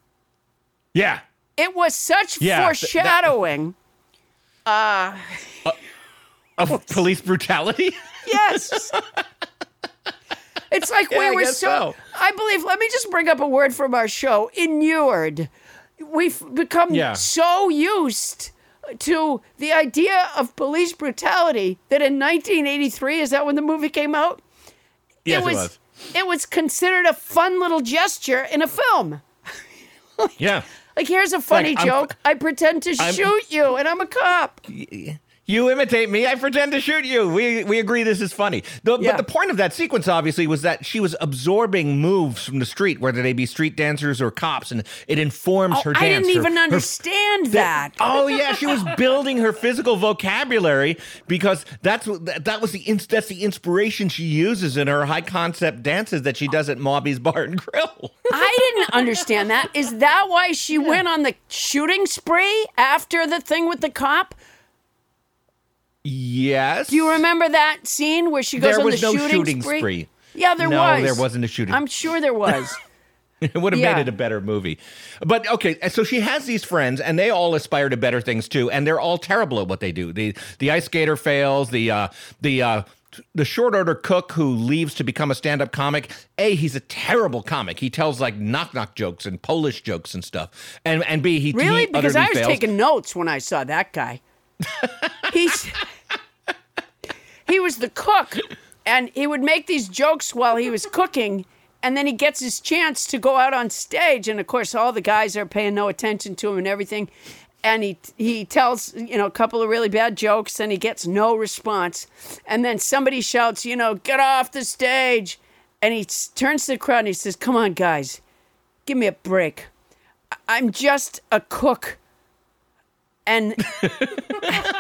Yeah. It was such Yeah, th- that- foreshadowing. uh Of police brutality? Yes. It's like Yeah, we I were guess so, so. I believe, let me just bring up a word from our show, inured. We've become Yeah. so used to the idea of police brutality that in nineteen eighty-three, is that when the movie came out? Yes, it was, it was. It was considered a fun little gesture in a film. Yeah. Like, here's a funny I'm- joke. I pretend to I'm- shoot you, and I'm a cop. You imitate me, I pretend to shoot you. We we agree this is funny. The, Yeah. But the point of that sequence, obviously, was that she was absorbing moves from the street, whether they be street dancers or cops, and it informs Oh, her I dance. didn't her- even her- understand that. Oh yeah, she was building her physical vocabulary because that's what that, that was the ins- that's the inspiration she uses in her high concept dances that she does at Mobby's Bar and Grill. I didn't understand that. Is that why she went on the shooting spree after the thing with the cop? Yes. Do you remember that scene where she goes There on was the no shooting, shooting spree? spree. Yeah, there No, was. there wasn't a shooting. I'm sure there was. It would have Yeah. made it a better movie. But okay, so she has these friends and they all aspire to better things too, and they're all terrible at what they do. The the ice skater fails, the uh the uh the short order cook who leaves to become a stand-up comic. A, he's a terrible comic. He tells like knock knock jokes and Polish jokes and stuff. And and B, he Really? he Because utterly I was fails. taking notes when I saw that guy. He's he was the cook, and he would make these jokes while he was cooking, and then he gets his chance to go out on stage, and of course all the guys are paying no attention to him and everything, and he he tells, you know, a couple of really bad jokes, and he gets no response, and then somebody shouts, you know, get off the stage, and he s- turns to the crowd and he says, come on guys, give me a break. I- I'm just a cook. And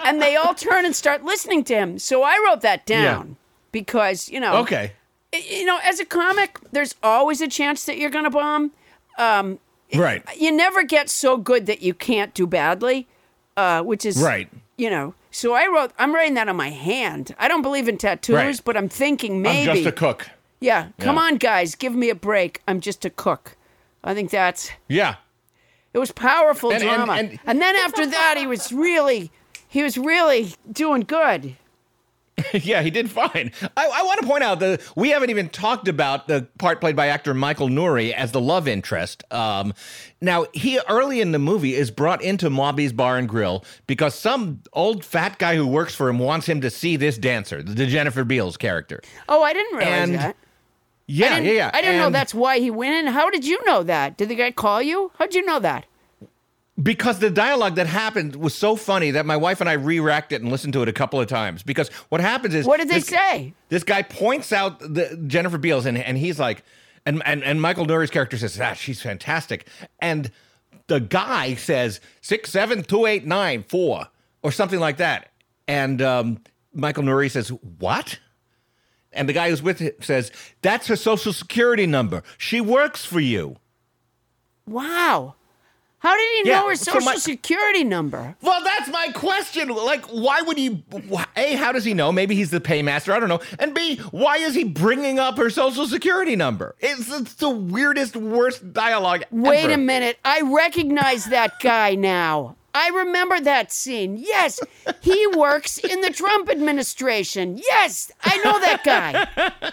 and they all turn and start listening to him. So I wrote that down because, you know, Okay. you know, as a comic, there's always a chance that you're going to bomb. Um, Right. You never get so good that you can't do badly, uh, which is, Right. you know. So I wrote, I'm writing that on my hand. I don't believe in tattoos, Right. but I'm thinking maybe. I'm just a cook. Yeah, come Yeah. on, guys, give me a break. I'm just a cook. I think that's. Yeah. It was powerful And- and- drama. and- and then after that, he was really, he was really doing good. Yeah, he did fine. I, I want to point out that we haven't even talked about the part played by actor Michael Nouri as the love interest. Um, now, he early in the movie is brought into Mobby's Bar and Grill because some old fat guy who works for him wants him to see this dancer, the Jennifer Beals character. Oh, I didn't realize And- that. Yeah, I didn't, yeah, yeah. I didn't know And- that's why he went in. How did you know that? Did the guy call you? How'd you know that? Because the dialogue that happened was so funny that my wife and I re-racked it and listened to it a couple of times. Because what happens is, What did they this, say? This guy points out the Jennifer Beals, and and he's like, and and and Michael Nouri's character says, "Ah, she's fantastic," and the guy says six seven two eight nine four or something like that, and um, Michael Nouri says, "What?" And the guy who's with it says, "That's her social security number. She works for you." Wow. How did he Yeah, know her so social my- security number? Well, that's my question. Like, why would he? A, how does he know? Maybe he's the paymaster. I don't know. And B, why is he bringing up her social security number? It's, it's the weirdest, worst dialogue Wait ever. a minute. I recognize that guy now. I remember that scene. Yes, he works in the Trump administration. Yes, I know that guy.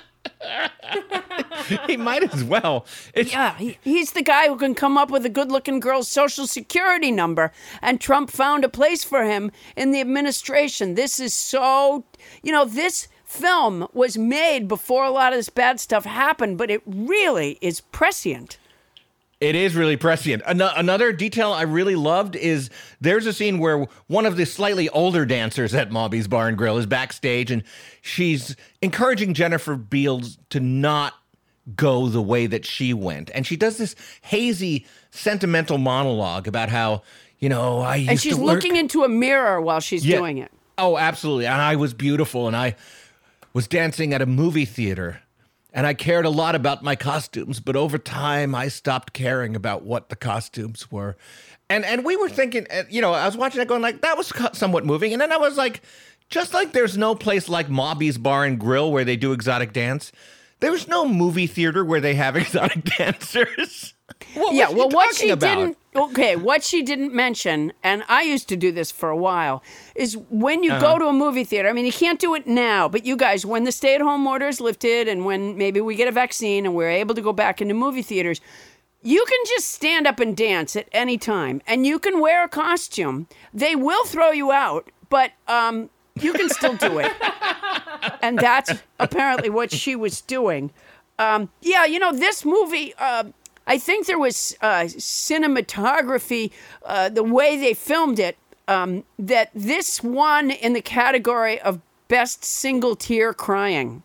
He might as well. It's, Yeah, he, he's the guy who can come up with a good-looking girl's social security number, and Trump found a place for him in the administration. This is so, you know, this film was made before a lot of this bad stuff happened, but it really is prescient. It is really prescient. An- another detail I really loved is there's a scene where one of the slightly older dancers at Mobby's Bar and Grill is backstage, and she's encouraging Jennifer Beals to not go the way that she went. And she does this hazy, sentimental monologue about how, you know, I used And she's to work- looking into a mirror while she's Yeah. doing it. Oh, absolutely. And I was beautiful, and I was dancing at a movie theater. And I cared a lot about my costumes, but over time I stopped caring about what the costumes were. And and we were thinking, uh, you know, I was watching it going like, that was co- somewhat moving. And then I was like, just like there's no place like Mobby's Bar and Grill where they do exotic dance, there's no movie theater where they have exotic dancers. What yeah, was he well, what talking she about? didn't, okay, what she didn't mention, and I used to do this for a while, is when you Uh-huh. go to a movie theater, I mean, you can't do it now, but you guys, when the stay at home order is lifted and when maybe we get a vaccine and we're able to go back into movie theaters, you can just stand up and dance at any time, and you can wear a costume. They will throw you out, but um, you can still do it. And that's apparently what she was doing. Um, yeah, you know, this movie, uh, I think there was uh, cinematography, uh, the way they filmed it, um, that this won in the category of best single tear crying.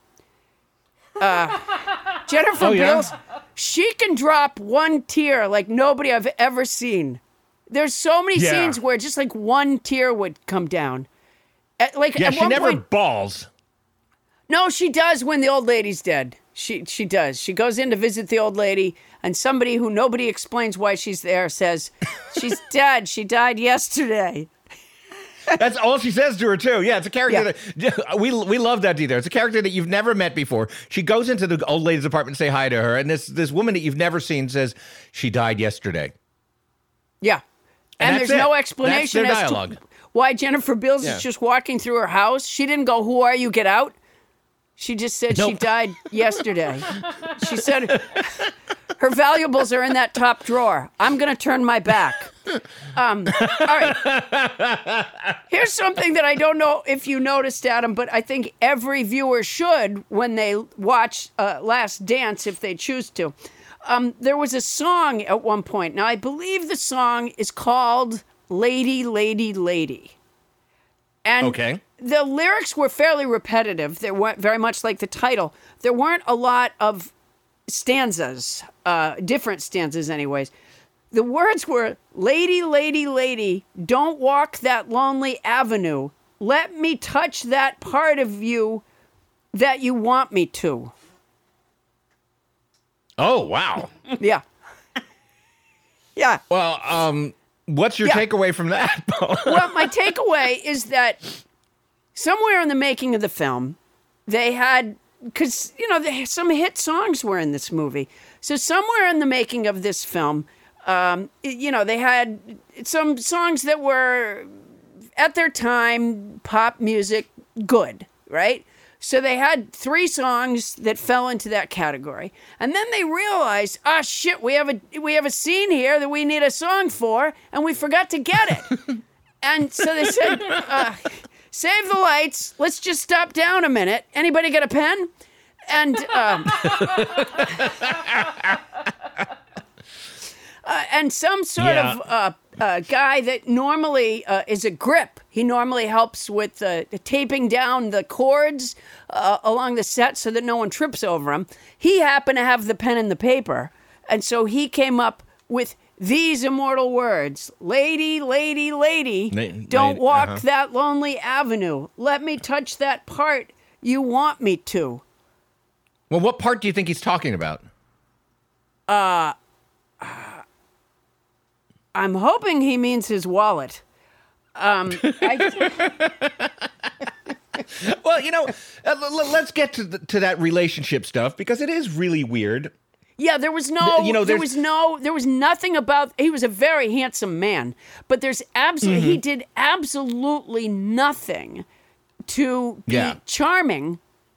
Uh, Jennifer Oh, yeah? Beals, she can drop one tear like nobody I've ever seen. There's so many Yeah. scenes where just like one tear would come down. At, like Yeah, at she one never point, balls. no, she does when the old lady's dead. She she does. She goes in to visit the old lady, and somebody who nobody explains why she's there says, "She's dead. She died yesterday." That's all she says to her too. Yeah, it's a character Yeah. that we we love that either. It's a character that you've never met before. She goes into the old lady's apartment, say hi to her, and this this woman that you've never seen says she died yesterday. Yeah, And and, that's there's no it. explanation That's their as dialogue. to why Jennifer Beals Yeah. is just walking through her house. She didn't go, "Who are you? Get out." She just said she Nope. died yesterday. She said her valuables are in that top drawer. I'm going to turn my back. Um, all right. Here's something that I don't know if you noticed, Adam, but I think every viewer should when they watch uh, Last Dance, if they choose to. Um, there was a song at one point. Now, I believe the song is called Lady, Lady, Lady. And Okay. the lyrics were fairly repetitive. They weren't very much like the title. There weren't a lot of stanzas, uh, different stanzas, anyways. The words were, "Lady, lady, lady, don't walk that lonely avenue. Let me touch that part of you that you want me to. Oh, wow. Yeah. Yeah. Well, um, what's your Yeah. takeaway from that, Paul? Well, my takeaway is that somewhere in the making of the film, they had, because, you know, they, some hit songs were in this movie. So somewhere in the making of this film, um, you know, they had some songs that were, at their time, pop music, good, right? So they had three songs that fell into that category. And then they realized, ah, shit, we have a we have a scene here that we need a song for, and we forgot to get it. And so they said, uh, save the lights. Let's just stop down a minute. Anybody got a pen? And um, uh, and some sort Yeah. of uh, uh, guy that normally uh, is a grip. He normally helps with uh, taping down the cords uh, along the set so that no one trips over him. He happened to have the pen and the paper, and so he came up with these immortal words: "Lady, lady, lady, La- don't lady, walk uh-huh. that lonely avenue. Let me touch that part you want me to." Well, what part do you think he's talking about? Uh, I'm hoping he means his wallet. Um, I, Well, you know, uh, l- l- let's get to the, to that relationship stuff because it is really weird. yeah, there was no, Th- you know, there there's- was no, there was nothing about. He was a very handsome man, but there's absolutely, he Mm-hmm. did absolutely nothing to be Yeah. charming.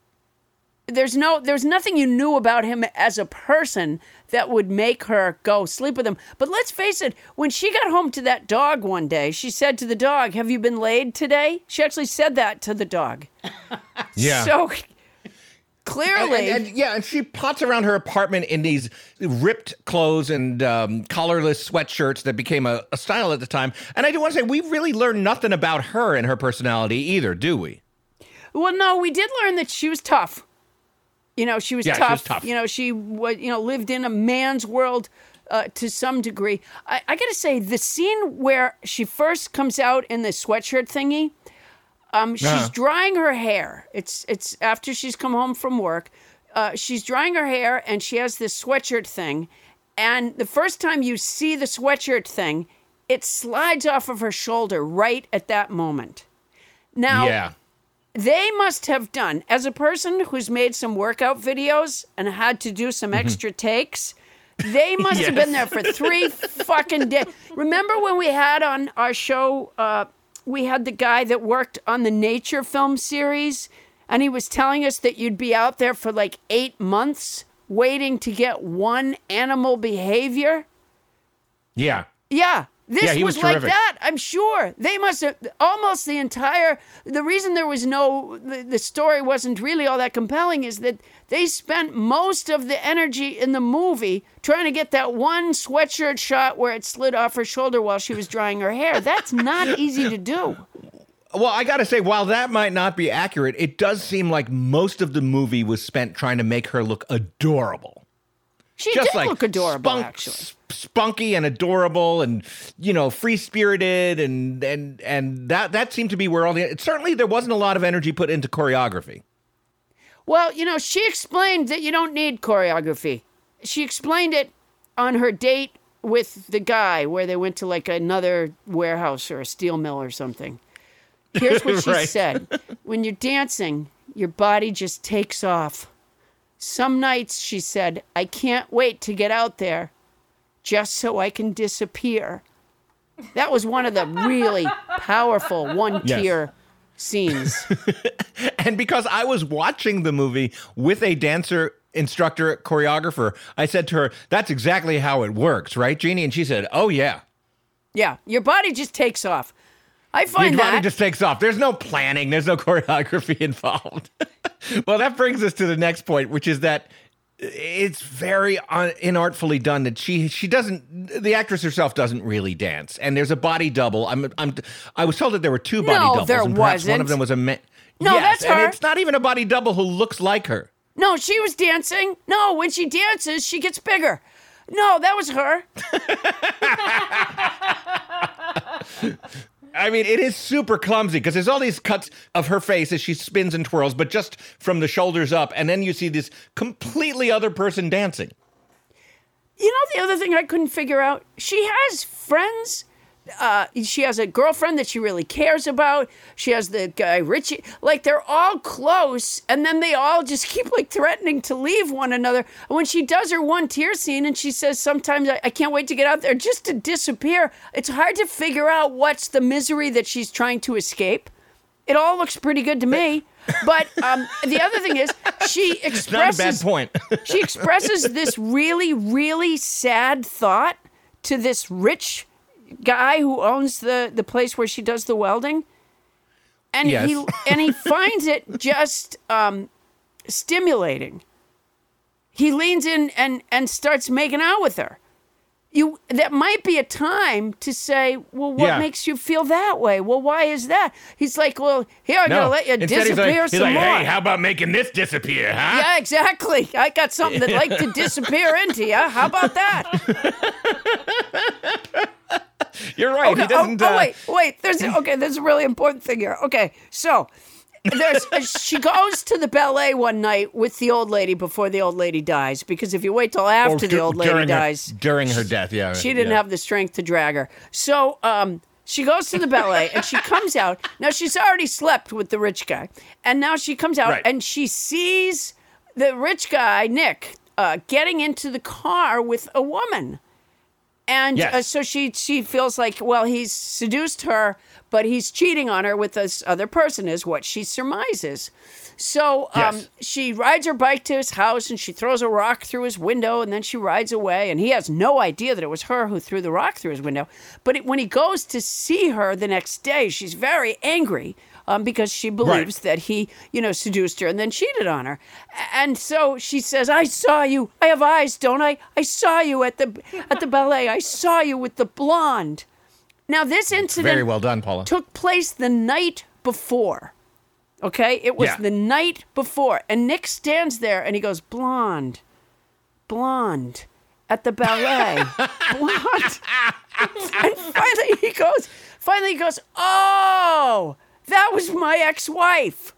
There's no, there's nothing you knew about him as a person that would make her go sleep with him. But let's face it, when she got home to that dog one day, she said to the dog, "Have you been laid today?" She actually said that to the dog. Yeah. So And, clearly, and- and, yeah, and she pots around her apartment in these ripped clothes and um, collarless sweatshirts that became a, a style at the time. And I do want to say, we really learned nothing about her and her personality either, do we? well, no, we did learn that she was tough. You know, she was Yeah, she tough. was tough. You know, she was, you know, lived in a man's world uh, to some degree. I, I got to say, the scene where she first comes out in the sweatshirt thingy, um, she's Uh-huh. drying her hair. It's it's after she's come home from work. Uh, she's drying her hair, and she has this sweatshirt thing. And the first time you see the sweatshirt thing, it slides off of her shoulder right at that moment. Now, Yeah. they must have done, as a person who's made some workout videos and had to do some extra takes, they must have been there for three fucking days. Remember when we had on our show, uh, we had the guy that worked on the nature film series, and he was telling us that you'd be out there for like eight months waiting to get one animal behavior? Yeah. Yeah. This Yeah, he was, was like terrific. that, I'm sure. They must have almost the entire. The reason there was no. The, the story wasn't really all that compelling is that they spent most of the energy in the movie trying to get that one sweatshirt shot where it slid off her shoulder while she was drying her hair. That's not easy to do. Well, I got to say, while that might not be accurate, it does seem like most of the movie was spent trying to make her look adorable. She Just did like look adorable, spunk- actually. s- spunky and adorable, and you know, free spirited, and and and that that seemed to be where all the. Certainly, there wasn't a lot of energy put into choreography. Well, you know, she explained that you don't need choreography. She explained it on her date with the guy where they went to like another warehouse or a steel mill or something. Here's what she Right. said. When you're dancing, your body just takes off. Some nights, she said, I can't wait to get out there just so I can disappear. That was one of the really powerful one-tier scenes. And because I was watching the movie with a dancer instructor choreographer, I said to her, "That's exactly how it works, right, Jeannie?" And she said, "Oh yeah." Yeah, your body just takes off. I find Your body that. just takes off. There's no planning. There's no choreography involved. Well, that brings us to the next point, which is that it's very un- inartfully done. That she she doesn't. The actress herself doesn't really dance, and there's a body double. I'm I'm I was told that there were two body No, doubles, there and perhaps one wasn't. of them was a man. No, yes, that's and her. it's not even a body double who looks like her. No, she was dancing. No, when she dances, she gets bigger. No, that was her. I mean, it is super clumsy because there's all these cuts of her face as she spins and twirls, but just from the shoulders up. And then you see this completely other person dancing. You know, the other thing I couldn't figure out, she has friends. Uh, she has a girlfriend that she really cares about. She has the guy, Richie. Like, they're all close, and then they all just keep, like, threatening to leave one another. And when she does her one tear scene and she says, sometimes I, I can't wait to get out there just to disappear, it's hard to figure out what's the misery that she's trying to escape. It all looks pretty good to me. But um, the other thing is, she expresses... It's not a bad point. She expresses this really, really sad thought to this rich guy who owns the, the place where she does the welding. And Yes. he and he finds it just um, stimulating. He leans in and, and starts making out with her. You that might be a time to say, well, what Yeah. makes you feel that way? Well, why is that? He's like, well, here, I'm going to let you Instead he's disappear like, he's some like, more. hey, how about making this disappear, huh? Yeah, exactly. I got something that'd like to disappear into you. How about that? You're right. Okay, He doesn't. oh, oh, uh, wait, wait. There's okay. There's a really important thing here. Okay, so there's she goes to the ballet one night with the old lady before the old lady dies, because if you wait till after or the du- old lady during her- dies, during her death, yeah. she didn't yeah. have the strength to drag her. So um, she goes to the ballet and she comes out. Now she's already slept with the rich guy, and now she comes out Right. and she sees the rich guy Nick uh, getting into the car with a woman. And Yes. uh, so she she feels like, well, he's seduced her, but he's cheating on her with this other person, is what she surmises. So um, Yes. she rides her bike to his house and she throws a rock through his window, and then she rides away. And he has no idea that it was her who threw the rock through his window. But it, when he goes to see her the next day, she's very angry. Um, because she believes that he, you know, seduced her and then cheated on her. And so she says, I saw you. I have eyes, don't I? I saw you at the at the ballet. I saw you with the blonde. Now, this incident Very well done, Paula. took place the night before. Okay? It was Yeah. the night before. And Nick stands there and he goes, blonde, blonde, at the ballet. Blonde. And finally he goes, finally he goes, oh, that was my ex-wife.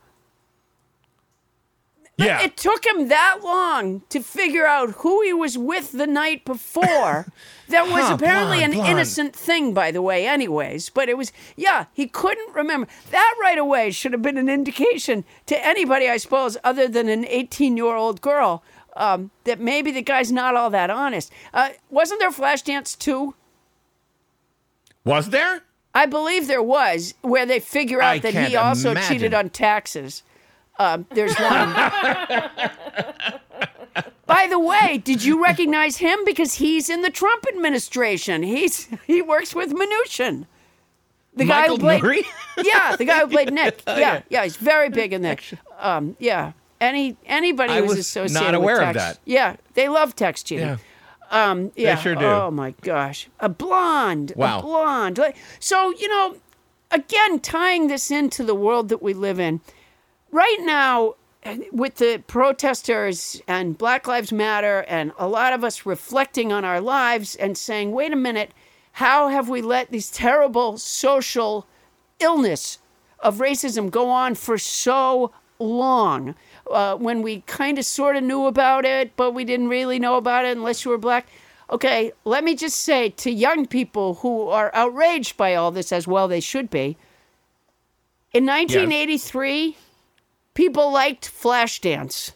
Yeah. It took him that long to figure out who he was with the night before. That was Huh, apparently blonde, an blonde. innocent thing, by the way, anyways. But it was, yeah, he couldn't remember. That right away should have been an indication to anybody, I suppose, other than an eighteen-year-old girl, um, that maybe the guy's not all that honest. Uh, wasn't there Flashdance two? Was there? I believe there was, where they figure out I that can't he also imagine. cheated on taxes. Um, there's one. By the way, did you recognize him? Because he's in the Trump administration. He's he works with Mnuchin. The guy Michael who played, Murray? yeah, the guy who played Nick. Yeah, yeah, he's very big in that. Um, yeah, any anybody I who's was associated not aware with of text, that. Yeah, they love text cheating. Yeah. Um, yeah. sure do. Oh my gosh, a blonde. Wow. A blonde. Like- So you know, again, tying this into the world that we live in right now, with the protesters and Black Lives Matter, and a lot of us reflecting on our lives and saying, "Wait a minute, how have we let these terrible social illness of racism go on for so long?" Uh, when we kind of sort of knew about it, but we didn't really know about it unless you were black. Okay, let me just say to young people who are outraged by all this, as well they should be, in nineteen eighty-three, people liked Flashdance.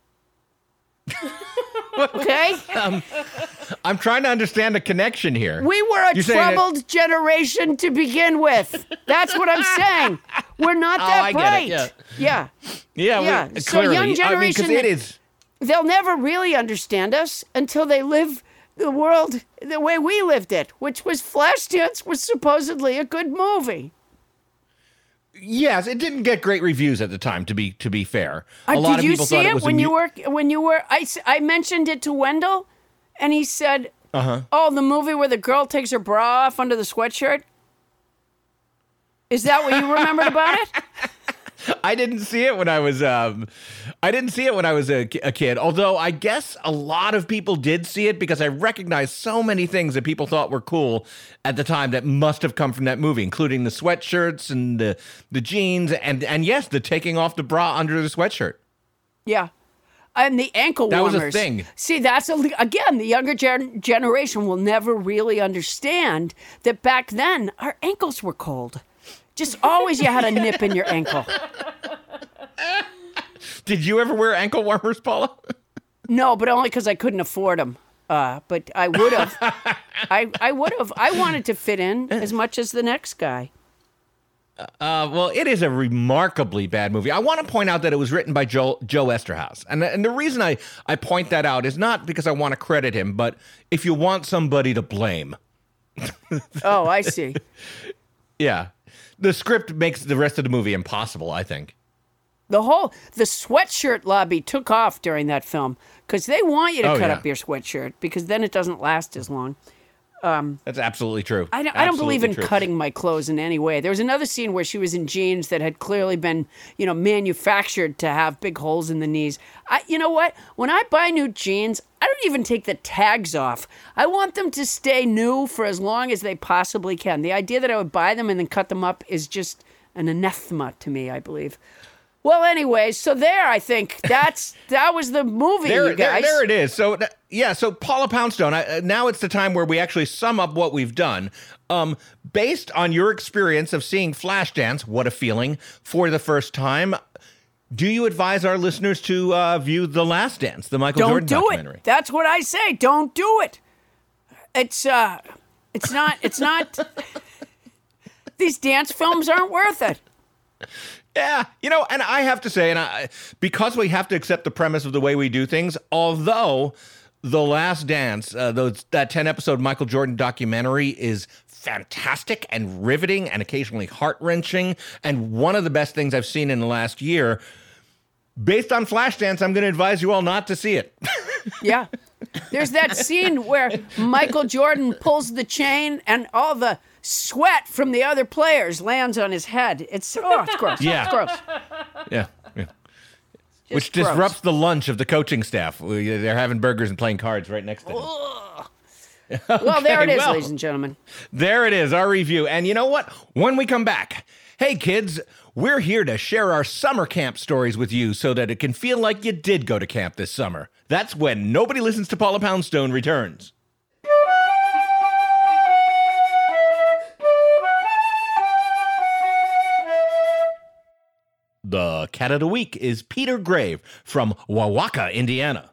Okay? Um, I'm trying to understand the connection here. We were a You're saying that- troubled generation to begin with. That's what I'm saying. We're not Oh, that I get it, bright. yeah. Yeah. Yeah, Yeah, we, so clearly. young I mean, generation- because it is. They'll never really understand us until they live the world the way we lived it, which was Flashdance was supposedly a good movie. Yes, it didn't get great reviews at the time. To be to be fair, Uh, a lot did of you people see thought it, it was a when mu- you were when you were? I, s- I mentioned it to Wendell, and he said, Uh-huh. "Oh, the movie where the girl takes her bra off under the sweatshirt." Is that what you remembered about it? I didn't see it when I was um, I didn't see it when I was a, a kid. Although I guess a lot of people did see it because I recognized so many things that people thought were cool at the time that must have come from that movie, including the sweatshirts and the the jeans and and yes, the taking off the bra under the sweatshirt. Yeah. And the ankle that warmers. was a thing. See, that's a, again, the younger gen- generation will never really understand that back then our ankles were cold. Just always you had a nip in your ankle. Did you ever wear ankle warmers, Paula? No, but only because I couldn't afford them. Uh, but I would have. I, I would have. I wanted to fit in as much as the next guy. Uh, well, it is a remarkably bad movie. I want to point out that it was written by Joe, Joe Esterhaus. And, and the reason I, I point that out is not because I want to credit him, but if you want somebody to blame. Oh, I see. Yeah. The script makes the rest of the movie impossible, I think. The whole, the sweatshirt lobby took off during that film because they want you to Oh, cut yeah. up your sweatshirt because then it doesn't last as long. Um, That's absolutely true. I don't, I don't believe in Absolutely true. cutting my clothes in any way. There was another scene where she was in jeans that had clearly been, you know, manufactured to have big holes in the knees. I, you know what? When I buy new jeans, I don't even take the tags off. I want them to stay new for as long as they possibly can. The idea that I would buy them and then cut them up is just an anathema to me, I believe. Well, anyway, so there, I think that's that was the movie, There, you guys. there, there it is. So, th- yeah, so Paula Poundstone, I, uh, now it's the time where we actually sum up what we've done. Um, based on your experience of seeing Flashdance, What a Feeling, for the first time, do you advise our listeners to uh, view The Last Dance, the Michael Don't Jordan do documentary? it. That's what I say. Don't do it. It's uh, it's not. It's not. These dance films aren't worth it. Yeah, you know, and I have to say, and I, because we have to accept the premise of the way we do things, although The Last Dance, uh, those that ten-episode Michael Jordan documentary is fantastic and riveting and occasionally heart-wrenching and one of the best things I've seen in the last year, based on Flashdance, I'm going to advise you all not to see it. Yeah. There's that scene where Michael Jordan pulls the chain and all the sweat from the other players lands on his head. It's oh, it's gross. Yeah. It's gross. Yeah, yeah. Which gross. disrupts the lunch of the coaching staff. We- They're having burgers and playing cards right next to them. Well, there it is, well. ladies and gentlemen. There it is, our review. And you know what? When we come back, hey kids, we're here to share our summer camp stories with you so that it can feel like you did go to camp this summer. That's when Nobody Listens to Paula Poundstone returns. The cat of the week is Peter Grave from Wawaka, Indiana.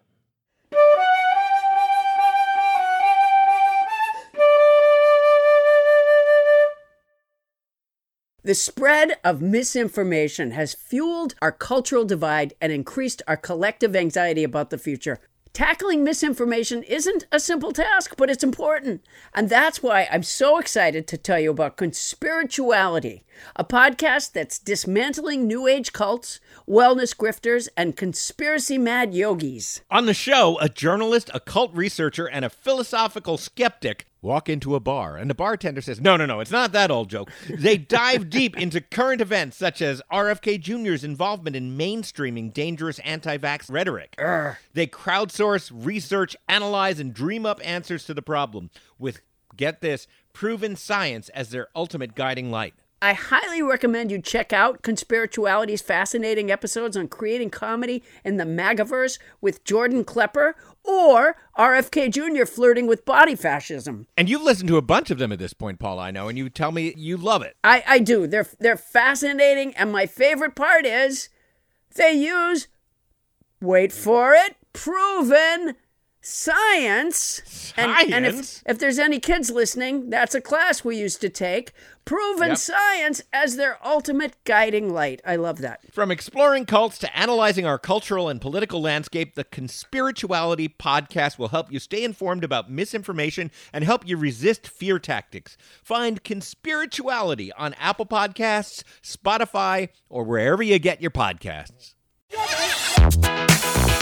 The spread of misinformation has fueled our cultural divide and increased our collective anxiety about the future. Tackling misinformation isn't a simple task, but it's important. And that's why I'm so excited to tell you about Conspirituality, a podcast that's dismantling New Age cults, wellness grifters, and conspiracy-mad yogis. On the show, a journalist, a cult researcher, and a philosophical skeptic walk into a bar, and the bartender says, no, no, no, it's not that old joke. They dive deep into current events such as R F K Junior's involvement in mainstreaming dangerous anti-vax rhetoric. Urgh. They crowdsource, research, analyze, and dream up answers to the problem with, get this, proven science as their ultimate guiding light. I highly recommend you check out Conspirituality's fascinating episodes on creating comedy in the MAGAverse with Jordan Klepper or R F K Junior flirting with body fascism. And you've listened to a bunch of them at this point, Paul, I know, and you tell me you love it. I, I do. They're they're fascinating, and my favorite part is they use, wait for it, proven science. Science? And, and if, if there's any kids listening, that's a class we used to take. Proven Yep. science as their ultimate guiding light. I love that. From exploring cults to analyzing our cultural and political landscape, the Conspirituality podcast will help you stay informed about misinformation and help you resist fear tactics. Find Conspirituality on Apple Podcasts, Spotify, or wherever you get your podcasts.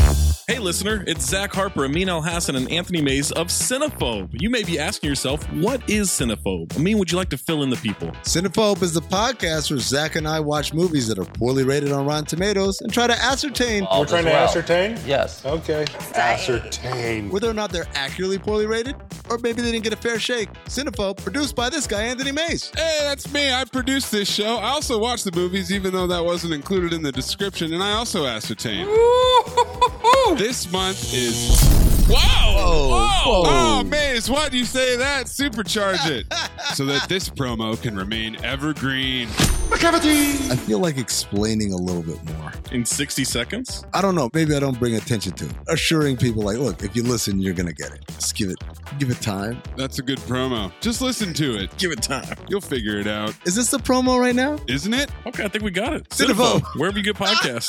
Hey, listener, it's Zach Harper, Amin Al Hassan, and Anthony Mays of Cinephobe. You may be asking yourself, what is Cinephobe? Amin, would you like to fill in the people? Cinephobe is the podcast where Zach and I watch movies that are poorly rated on Rotten Tomatoes and try to ascertain. We're trying to well. ascertain? Yes. Okay. Ascertain. Whether or not they're accurately poorly rated, or maybe they didn't get a fair shake. Cinephobe, produced by this guy, Anthony Mays. Hey, that's me. I produced this show. I also watch the movies, even though that wasn't included in the description, and I also ascertain. This month is... Wow! Whoa. Whoa. Whoa. Oh, Maze, why do you say that? Supercharge it. So that this promo can remain evergreen. I feel like explaining a little bit more. In sixty seconds? I don't know. Maybe I don't bring attention to it. Assuring people like, look, if you listen, you're going to get it. Just give it, give it time. That's a good promo. Just listen to it. Give it time. You'll figure it out. Is this the promo right now? Isn't it? Okay, I think we got it. Cinephobe. Wherever you get podcasts.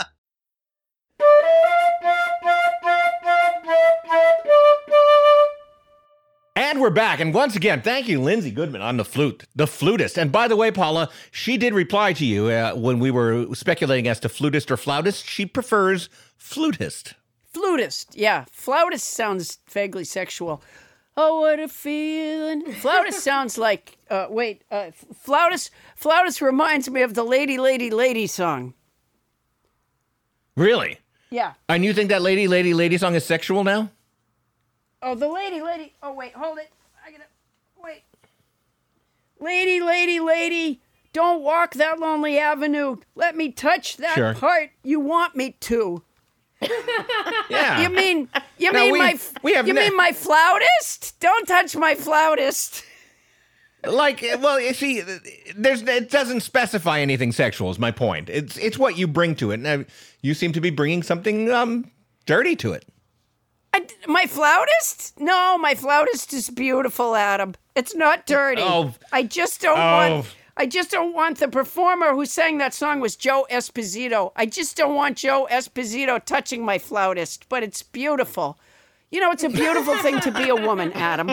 And we're back. And once again, thank you, Lindsay Goodman, on the flute, the flutist. And by the way, Paula, she did reply to you uh, when we were speculating as to flutist or flautist. She prefers flutist. Flutist, yeah. Flautist sounds vaguely sexual. Oh, what a feeling. Flautist sounds like, uh, wait, uh, flautist, flautist reminds me of the Lady, Lady, Lady song. Really? Yeah. And you think that Lady, Lady, Lady song is sexual now? Oh, the lady, lady. Oh, wait, hold it. I gotta, wait. Lady, lady, lady, don't walk that lonely avenue. Let me touch that Sure. part you want me to. Yeah. You mean, you No, mean we- my, we have you ne- mean my flautist? Don't touch my flautist. Like, well, you see, there's it doesn't specify anything sexual. Is my point. It's it's what you bring to it. Now, you seem to be bringing something um dirty to it. I, my flautist? No, my flautist is beautiful, Adam. It's not dirty. Oh. I just don't Oh. want. I just don't want the performer who sang that song was Joe Esposito. I just don't want Joe Esposito touching my flautist, but it's beautiful. You know, it's a beautiful thing to be a woman, Adam.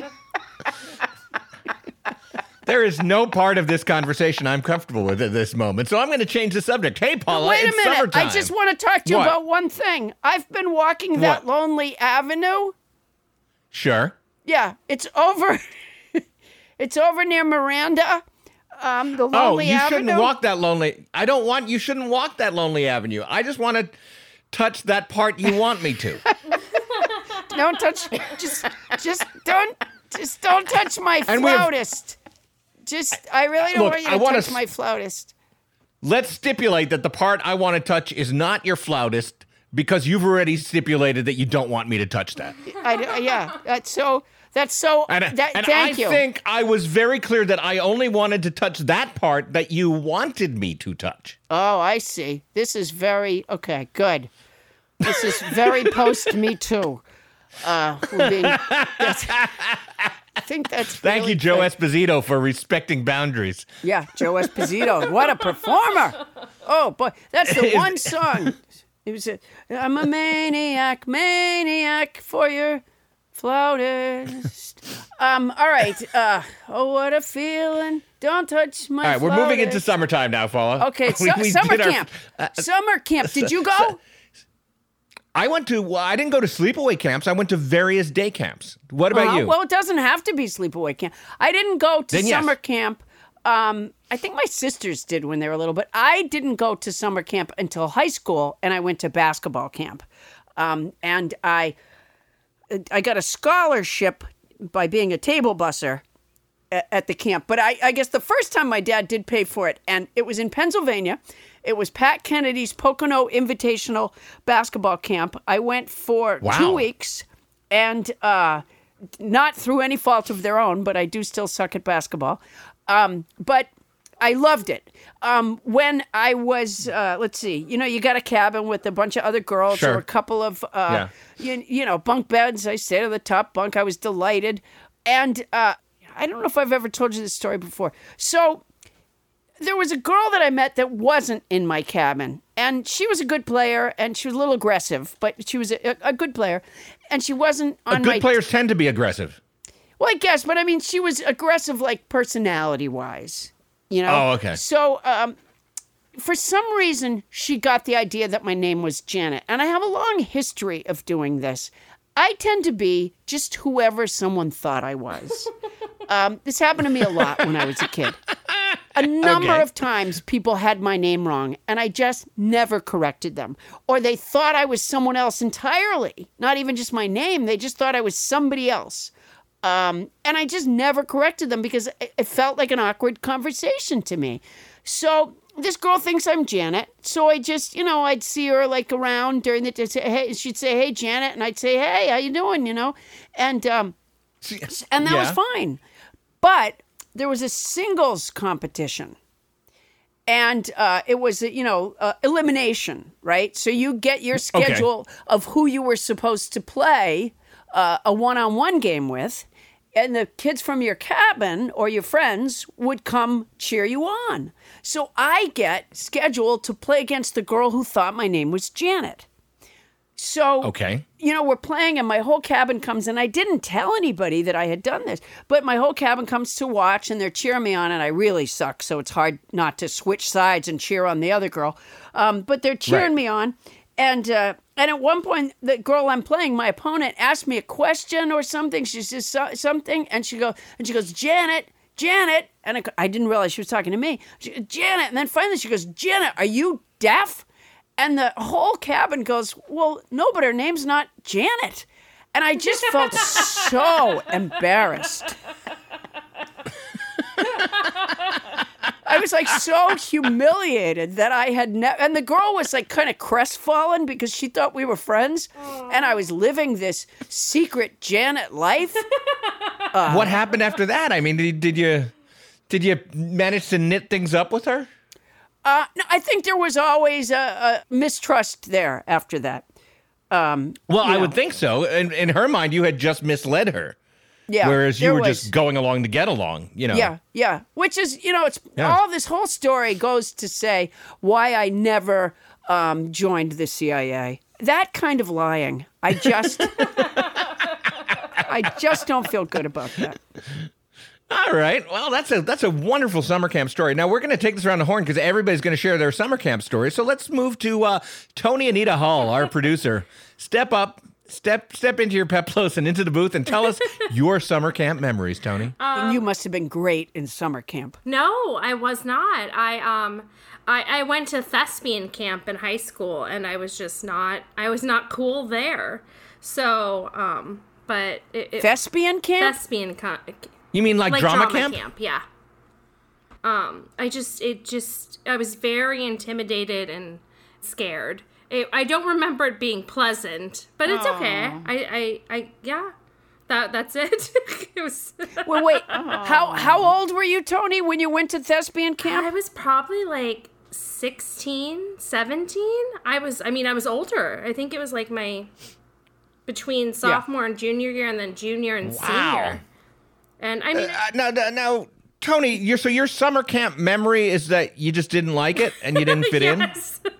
There is no part of this conversation I'm comfortable with at this moment, so I'm going to change the subject. Hey, Paula, Wait a it's minute. summertime. I just want to talk to you What? about one thing. I've been walking that What? lonely avenue. Sure. Yeah, it's over. It's over near Miranda. Um, the Oh, lonely you avenue. shouldn't walk that lonely. I don't want. You shouldn't walk that lonely avenue. I just want to touch that part you want me to. Don't touch. Just, just don't. Just don't touch my And we have- flautist. Just, I really don't Look, want you I to wanna touch s- my flautist. Let's stipulate that the part I want to touch is not your flautist because you've already stipulated that you don't want me to touch that. I, yeah, that's so. That's so. And, that, and thank I you. think I was very clear that I only wanted to touch that part that you wanted me to touch. Oh, I see. This is very okay. Good. This is very post Me Too. Uh, we're being, that's, I think that's. Thank really you, Joe good. Esposito, for respecting boundaries. Yeah, Joe Esposito. What a performer! Oh boy, that's the Is- one song. It was. A, I'm a maniac, maniac for your flautist. Um. All right. Uh. Oh, what a feeling! Don't touch my. All right, we're moving into flautist. summertime now, Paula. Okay, We- su- we summer did our- camp. uh, summer camp. Did you go? I went to. Well, I didn't go to sleepaway camps. I went to various day camps. What about Uh-huh. you? Well, it doesn't have to be sleepaway camp. I didn't go to Then yes. summer camp. Um, I think my sisters did when they were little, but I didn't go to summer camp until high school, and I went to basketball camp. Um, and I, I got a scholarship by being a table busser at, at the camp. But I, I guess the first time my dad did pay for it, and it was in Pennsylvania. It was Pat Kennedy's Pocono Invitational Basketball Camp. I went for Wow. two weeks, and uh, not through any fault of their own, but I do still suck at basketball. Um, but I loved it. Um, when I was, uh, let's see, you know, you got a cabin with a bunch of other girls. Sure. There were a couple of, uh, you, you know, bunk beds. I stayed on the top bunk. I was delighted. And uh, I don't know if I've ever told you this story before. So there was a girl that I met that wasn't in my cabin. And she was a good player, and she was a little aggressive, but she was a, a good player. And she wasn't Uh, on good my... players tend to be aggressive. Well, I guess, but I mean, she was aggressive, like personality-wise, you know. Oh, okay. So, um, for some reason, she got the idea that my name was Janet. And I have a long history of doing this. I tend to be just whoever someone thought I was. Um, this happened to me a lot when I was a kid. A number Okay. of times people had my name wrong, and I just never corrected them. Or they thought I was someone else entirely, not even just my name. They just thought I was somebody else. Um, and I just never corrected them because it, it felt like an awkward conversation to me. So this girl thinks I'm Janet. So I just, you know, I'd see her like around during the day. Say, hey, she'd say, hey, Janet. And I'd say, hey, how you doing? You know, and, um, and that was Yeah. fine. But there was a singles competition. And uh, it was, you know, uh, elimination, right? So you get your schedule of who you were supposed to play uh, a one-on-one game with. And the kids from your cabin or your friends would come cheer you on. So I get scheduled to play against the girl who thought my name was Janet. So, Okay. you know, we're playing and my whole cabin comes in. I didn't tell anybody that I had done this, but my whole cabin comes to watch and they're cheering me on and I really suck. So it's hard not to switch sides and cheer on the other girl. Um, but they're cheering Right. me on. And uh, and at one point, the girl I'm playing, my opponent, asked me a question or something. She says so- something, and she goes, and she goes, Janet, Janet, and I, I didn't realize she was talking to me. She, Janet, and then finally she goes, Janet, are you deaf? And the whole cabin goes, well, no, but her name's not Janet. And I just felt so embarrassed. I was like so humiliated that I had never, and the girl was like kind of crestfallen because she thought we were friends, and I was living this secret Janet life. Uh, what happened after that? I mean, did, did you did you manage to knit things up with her? Uh, no, I think there was always a, a mistrust there after that. Um, Well, you I know. would think so. In, in her mind, you had just misled her. Yeah, Whereas you there were was- just going along to get along, you know. Yeah, yeah. Which is, you know, it's Yeah. all this whole story goes to say why I never um, joined the C I A. That kind of lying, I just, I just don't feel good about that. All right. Well, that's a that's a wonderful summer camp story. Now we're going to take this around the horn because everybody's going to share their summer camp stories. So let's move to uh, Tony Anita Hall, our producer. Step up, step step into your Peplos and into the booth and tell us your summer camp memories, Tony. you must have been great in summer camp. No, I was not. I um I, I went to thespian camp in high school and I was just not I was not cool there. So, um but it, it, Thespian camp? Thespian camp. You mean like, drama, camp? Yeah. Um I just it just I was very intimidated and scared. It, I don't remember it being pleasant, but it's okay. Aw. I I I yeah. That that's it. It was Well, wait. How how old were you, Tony, when you went to thespian camp? I was probably like sixteen, seventeen. I was, I mean, I was older. I think it was like my, between sophomore and junior year and then junior and Wow. senior. And I mean, Uh, now, now, now, Tony, your so your summer camp memory is that you just didn't like it and you didn't fit yes. in.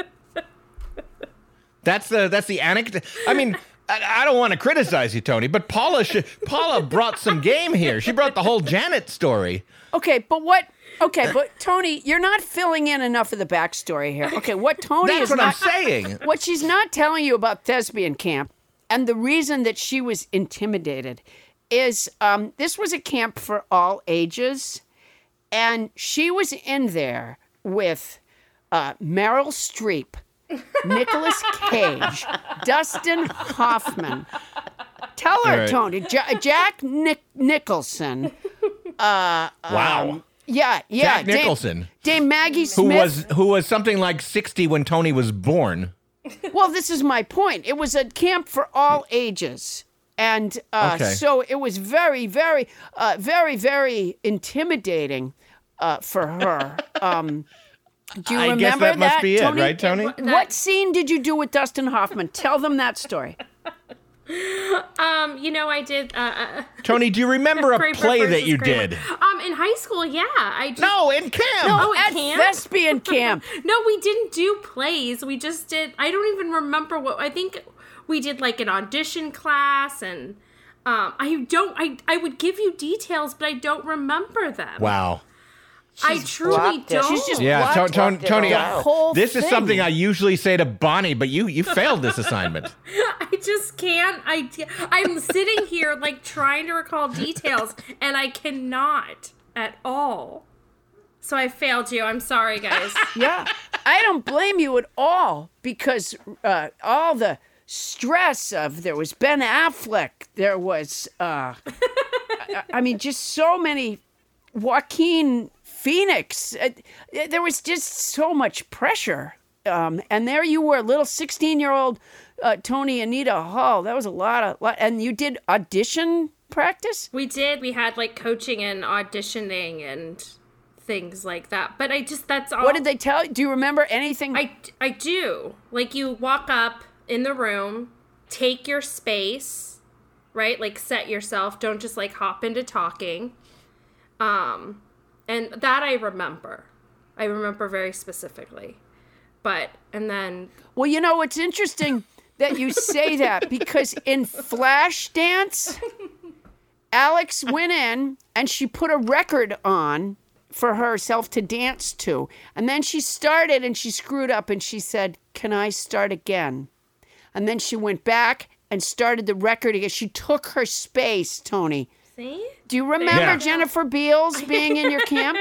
That's the that's the anecdote. I mean, I, I don't want to criticize you, Tony, but Paula sh- Paula brought some game here. She brought the whole Janet story. Okay, but what? Okay, but Tony, you're not filling in enough of the backstory here. Okay, what Tony That's is what I'm not saying. What she's not telling you about thespian camp, and the reason that she was intimidated, is um, this was a camp for all ages, and she was in there with uh, Meryl Streep, Nicolas Cage, Dustin Hoffman. Tell her, Right. Tony, Ja- Jack Nic- Nicholson. Uh, Wow. um, yeah, yeah. Jack Dame- Nicholson. Dame Maggie Who Smith. was who was something like sixty when Tony was born. Well, this is my point. It was a camp for all ages. And uh, Okay. so it was very, very, uh, very, very intimidating uh, for her. Um, do you I remember guess that must be it, Tony? right, Tony? What scene did you do with Dustin Hoffman? Tell them that story. um, you know, I did. Uh, uh, Tony, do you remember a Kramer play that versus you Kramer. did? Um, in high school, yeah, I just, No, in camp. No, Oh, at at camp? thespian camp. No, we didn't do plays. We just did. I don't even remember what. I think we did like an audition class, and um, I don't. I I would give you details, but I don't remember them. Wow. I truly blocked it. don't. She's just Yeah, blocked- to- to- blocked it Tony, all out. whole this is thing. something I usually say to Bonnie, but you you failed this assignment. I just can't. I, I'm sitting here like trying to recall details, and I cannot at all. So I failed you. I'm sorry, guys. Yeah, I don't blame you at all because uh, all the stress of there was Ben Affleck, there was, uh, I, I mean, just so many Joaquin Phoenix. Uh, there was just so much pressure, um, and there you were, little sixteen-year-old uh, Tony Anita Hall. That was a lot of, lot, and you did audition practice. We did. We had like coaching and auditioning and things like that. But I just, that's all. What did they tell you? Do you remember anything? I, I do. Like, you walk up in the room, take your space, right? Like, set yourself. Don't just, like, hop into talking. Um, and that I remember. I remember very specifically. But, and then... Well, you know, it's interesting that you say that because in Flashdance, Alex went in and she put a record on for herself to dance to. And then she started and she screwed up and she said, "Can I start again?" And then she went back and started the record again. She took her space, Tony. See? Do you remember Yeah. Jennifer Beals being in your camp?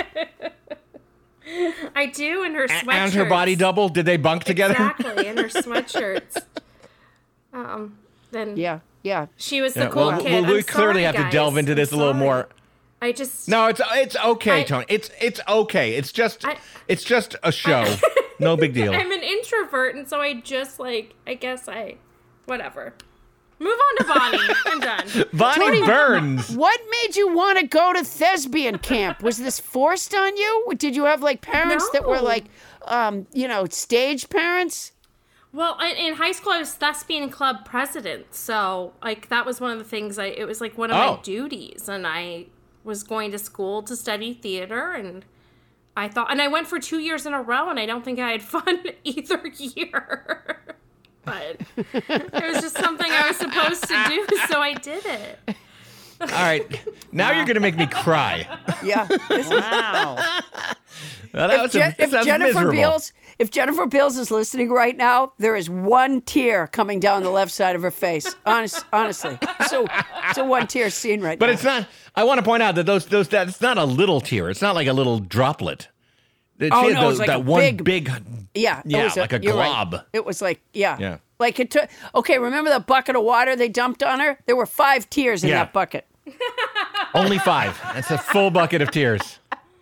I do, in her sweatshirts. And her body double? Did they bunk together? Exactly, in her sweatshirts. Um, then Yeah, yeah. she was the Yeah, cool well, kid. well, we I'm clearly sorry, have to guys. delve into this I'm a little sorry. more. I just... No, it's it's okay, I- Tony. It's it's okay. It's just I- it's just a show. No big deal. I'm an introvert, and so I just, like, I guess I... Whatever. Move on to Bonnie. I'm done. Bonnie Tony, Burns. What made you want to go to thespian camp? Was this forced on you? Did you have like parents that were No. like, um, you know, stage parents? Well, in, in high school, I was thespian club president, so, like, that was one of the things I... It was, like, one of Oh. my duties, and I was going to school to study theater, and I thought... And I went for two years in a row, and I don't think I had fun either year. But it was just something I was supposed to do, so I did it. All right. Now you're going to make me cry. Yeah. Wow. Well, that If, was Je- a, if sounds Jennifer miserable. Beals, if Jennifer Beals is listening right now, there is one tear coming down the left side of her face. Honest, honestly, so it's a one tear scene right But now. it's not. I want to point out that those those that's not a little tear. It's not like a little droplet. It- Oh, she had no, it was those- like that a one big- big. Yeah, it Yeah, was like a you're right. glob. It was like, yeah, Yeah. like it took. Okay, remember the bucket of water they dumped on her? There were five tears in Yeah. that bucket. Only five. That's a full bucket of tears.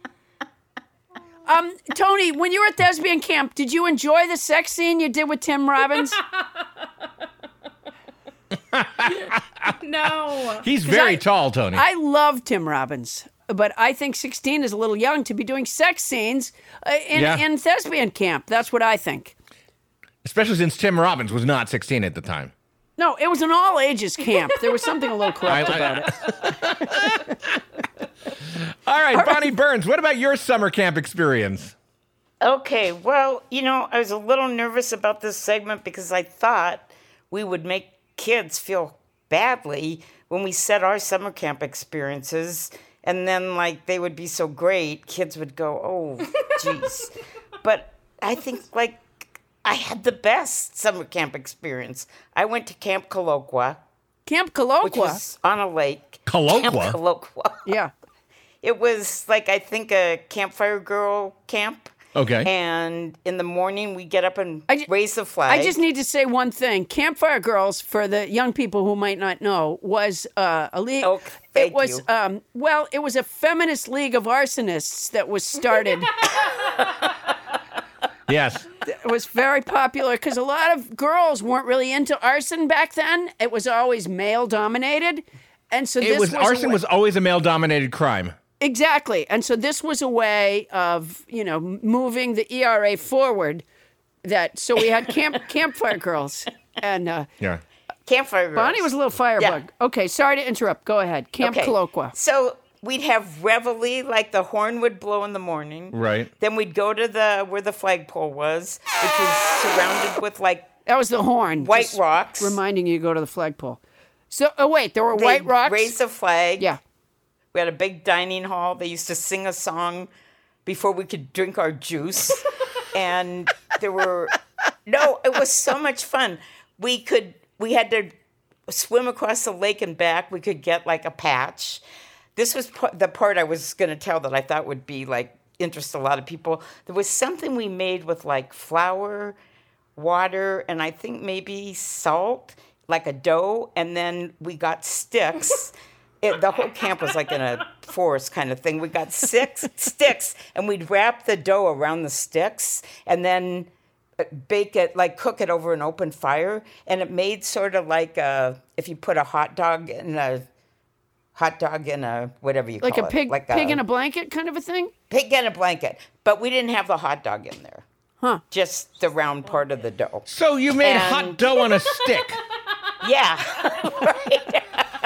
Um, Tony, when you were at thespian camp, did you enjoy the sex scene you did with Tim Robbins? No. He's 'Cause very I- tall, Tony. I love Tim Robbins, but I think sixteen is a little young to be doing sex scenes uh, in, Yeah. in thespian camp. That's what I think. Especially since Tim Robbins was not sixteen at the time. No, it was an all ages camp. There was something a little corrupt I- about it. All right, Bonnie Burns, what about your summer camp experience? Okay, well, you know, I was a little nervous about this segment because I thought we would make kids feel badly when we said our summer camp experiences, and then, like, they would be so great, kids would go, oh, jeez. But I think, like, I had the best summer camp experience. I went to Camp Colloqua. Camp Which Colloqua? was on a lake. Colloqua? Camp Colloqua. Yeah. It was like, I think, a campfire girl camp. Okay. And in the morning, we get up and raise the flag. I just need to say one thing. Campfire Girls, for the young people who might not know, was uh, a league. Oh, it thank was you. um, well, it was a feminist league of arsonists that was started. Yes. It was very popular because a lot of girls weren't really into arson back then. It was always male dominated, and so this It was, a arson way- was always a male-dominated crime. Exactly. And so this was a way of, you know, moving the E R A forward. That so we had camp campfire girls and uh, Yeah. Campfire girls. Bonnie was a little firebug. Okay, sorry to interrupt. Go ahead. Camp Okay. Colloqua. So we'd have reveille, like the horn would blow in the morning. Right. Then we'd go to the where the flagpole was, which was surrounded with like That was the horn. white just rocks. reminding you to go to the flagpole. So oh wait, there were They'd white rocks. raise the flag. Yeah. We had a big dining hall. They used to sing a song before we could drink our juice. And there were, no, it was so much fun. We could, we had to swim across the lake and back. We could get like a patch. This was p- the part I was going to tell that I thought would be like, interest a lot of people. There was something we made with like flour, water, and I think maybe salt, like a dough. And then we got sticks. It, the whole camp was like in a forest kind of thing. We got six sticks, and we'd wrap the dough around the sticks and then bake it, like cook it over an open fire. And it made sort of like a, if you put a hot dog in a, hot dog in a, whatever you like call a it. pig, Like pig in a blanket kind of a thing? Pig in a blanket. But we didn't have the hot dog in there. Huh. Just the round part of the dough. So you made And- hot dough on a stick. Yeah. Right.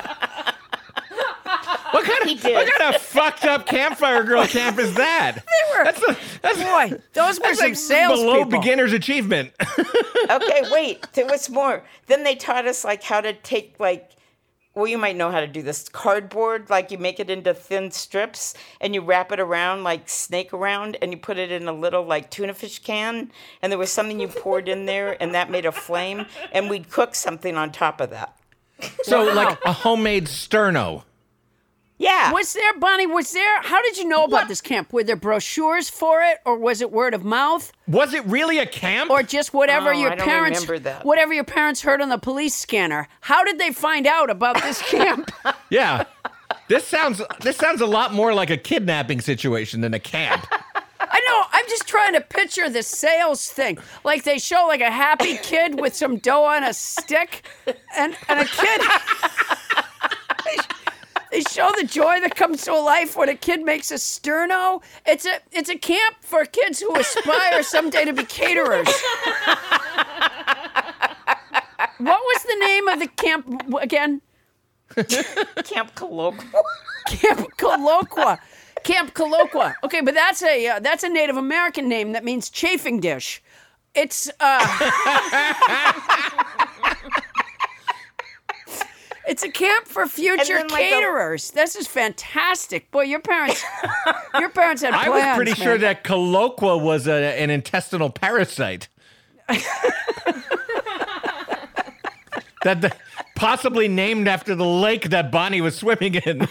What kind He of did. what kind of fucked up campfire girl camp is that? They were. That's a, that's Boy, those were that's some like sales below people. beginner's achievement. Okay, wait. There was more. Then they taught us like how to take like, well, you might know how to do this. Cardboard, like you make it into thin strips and you wrap it around like snake around and you put it in a little like tuna fish can. And there was something you poured in there and that made a flame. And we'd cook something on top of that. So like a homemade sterno. Yeah. Was there, Bonnie, was there, how did you know about this camp? Were there brochures for it, or was it word of mouth? Was it really a camp? Or just whatever Oh, your I don't parents remember that. whatever your parents heard on the police scanner? How did they find out about this camp? Yeah. This sounds this sounds a lot more like a kidnapping situation than a camp. I know, I'm just trying to picture the sales thing. Like they show like a happy kid with some dough on a stick and, and a kid They show the joy that comes to life when a kid makes a sterno. It's a it's a camp for kids who aspire someday to be caterers. What was the name of the camp w- again? Camp Colloqua. Camp Colloqua. Camp Colloqua. Okay, but that's a uh, that's a Native American name that means chafing dish. It's uh It's a camp for future then, like, a- caterers. This is fantastic. Boy, your parents your parents had I plans. was pretty sure man. that colloqua was a, an intestinal parasite. that the, possibly named after the lake that Bonnie was swimming in.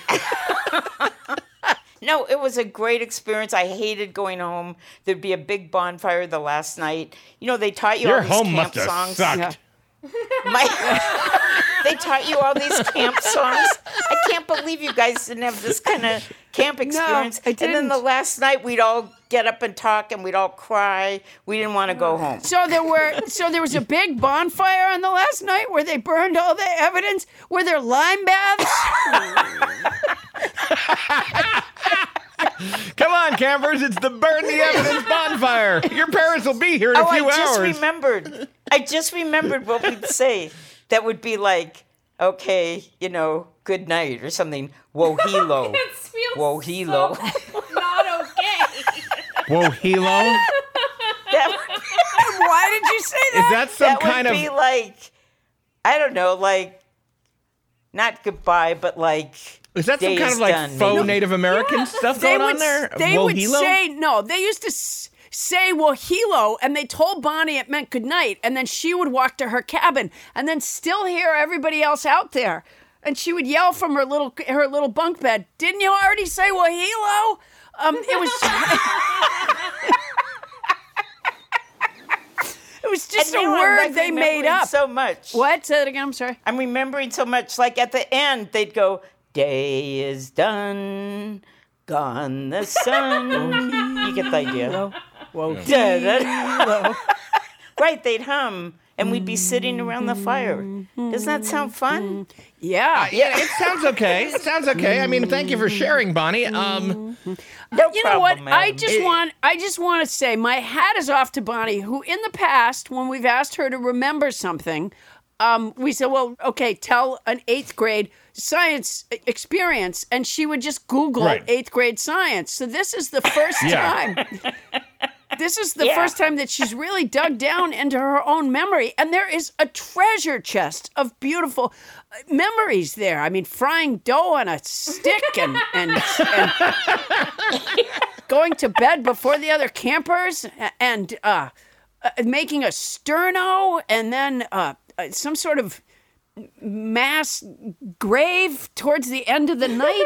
No, it was a great experience. I hated going home. There'd be a big bonfire the last night. You know, they taught you Your all these home camp must have songs. sucked. My, they taught you all these camp songs. I can't believe you guys didn't have this kind of camp experience. I And then the didn't. last night, we'd all get up and talk, and we'd all cry. We didn't want to go home. So there were so there was a big bonfire on the last night where they burned all the evidence. Were there lime baths? Come on, campers, it's the Burn the Evidence bonfire. Your parents will be here in a Oh, I few just hours. remembered. I just remembered what we'd say. That would be like, okay, you know, good night or something. Wohelo. Wohelo. Not okay. Wohelo? That, Why did you say that? Is that some that kind would of... be like, I don't know, like, not goodbye, but like, Is that some day kind is of like done, faux maybe. Native American stuff They going would on there? they would Wohelo? say no. They used to s- say Wohelo, and they told Bonnie it meant good night, and then she would walk to her cabin, and then still hear everybody else out there, and she would yell from her little her little bunk bed. Didn't you already say Wohelo? Um, it was. It was just And a now I'm, word like, they made remembering up. so much. What? Say it again. I'm sorry. I'm remembering so much. Like at the end, they'd go, day is done, gone the sun. You get the idea. Whoa. Da-da-da. Right, they'd hum, and we'd be sitting around the fire. Doesn't that sound fun? Yeah. Yeah, it sounds okay. It sounds okay. I mean, thank you for sharing, Bonnie. Um, No you know what? problem, I madam. just want I just want to say my hat is off to Bonnie, who in the past, when we've asked her to remember something, um, we said, well, okay, tell an eighth grade science e- experience, and she would just Google Right. eighth grade science. So this is the first Yeah. time. This is the Yeah. first time that she's really dug down into her own memory, and there is a treasure chest of beautiful uh, memories there. I mean, frying dough on a stick and and, and going to bed before the other campers and uh, uh, making a sterno and then uh, uh, some sort of mass grave towards the end of the night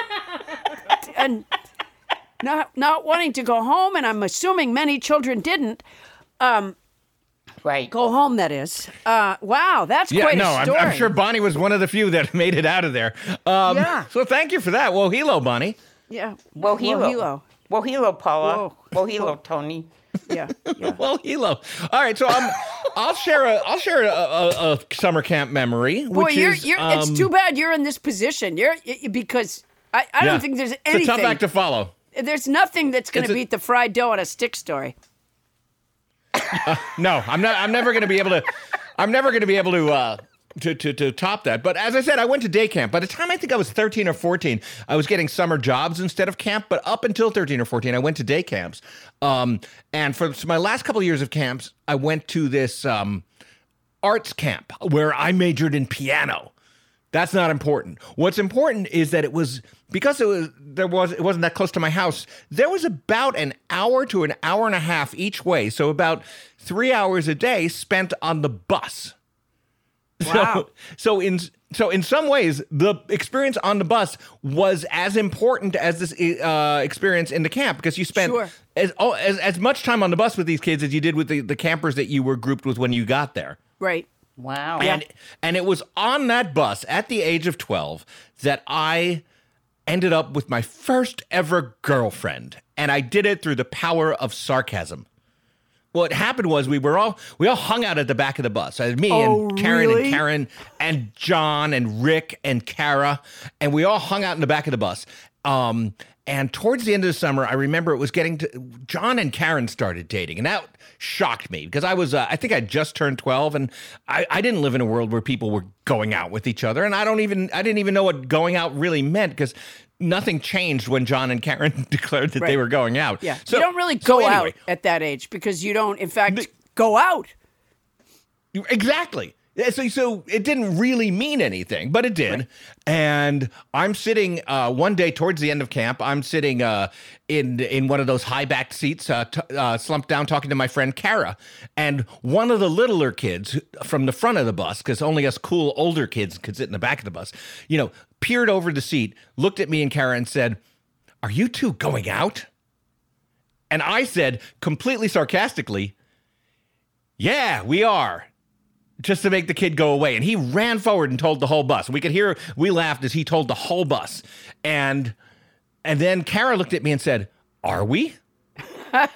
and not not wanting to go home, and I'm assuming many children didn't. Um, right. Go home, that is. Uh, wow, that's yeah, quite no, a I'm, story. I'm sure Bonnie was one of the few that made it out of there. Um, Yeah. So thank you for that. Well, hello, Bonnie. Yeah. Wohelo. Wohelo, Paula. Whoa. Wohelo, Tony. Yeah. yeah. Well, hello. All right, so um, I'll share a I'll share a, a, a summer camp memory. Boy, which you're, is, you're, um, it's too bad you're in this position. You're y- because I, I yeah. don't think there's anything. It's a tough act to follow. There's nothing that's going It's to a- beat the fried dough on a stick story. Uh, no, I'm not. I'm never going to be able to. I'm never going to be able to, uh, to to to top that. But as I said, I went to day camp. By the time I think I was thirteen or fourteen, I was getting summer jobs instead of camp. But up until thirteen or fourteen, I went to day camps. Um, and for my last couple of years of camps, I went to this um, arts camp where I majored in piano. That's not important. What's important is that it was because it was there was it wasn't that close to my house. There was about an hour to an hour and a half each way, so about three hours a day spent on the bus. Wow. So, so in so in some ways, the experience on the bus was as important as this uh, experience in the camp because you spent Sure. as, oh, as as much time on the bus with these kids as you did with the, the campers that you were grouped with when you got there. Right. Wow. And and it was on that bus at the age of twelve that I ended up with my first ever girlfriend. And I did it through the power of sarcasm. What happened was we were all we all hung out at the back of the bus. I had me Oh, and Karen really? and Karen and John and Rick and Kara, and we all hung out in the back of the bus. Um, and towards the end of the summer, I remember it was getting to John and Karen started dating, and that shocked me because I was uh, I think I just turned twelve, and I, I didn't live in a world where people were going out with each other, and I don't even I didn't even know what going out really meant because nothing changed when John and Karen declared that Right. they were going out. Yeah. So, you don't really so go anyway, out at that age because you don't, in fact, go out. Exactly. Yeah, So, so it didn't really mean anything, but it did. Right. And I'm sitting uh, one day towards the end of camp. I'm sitting uh, in in one of those high backed seats, uh, t- uh, slumped down, talking to my friend Kara. And one of the littler kids from the front of the bus, because only us cool older kids could sit in the back of the bus, you know, peered over the seat, looked at me and Kara, and said, "Are you two going out?" And I said, completely sarcastically, "Yeah, we are." Just to make the kid go away. And he ran forward and told the whole bus. We could hear, we laughed as he told the whole bus. And and then Kara looked at me and said, "Are we?" and,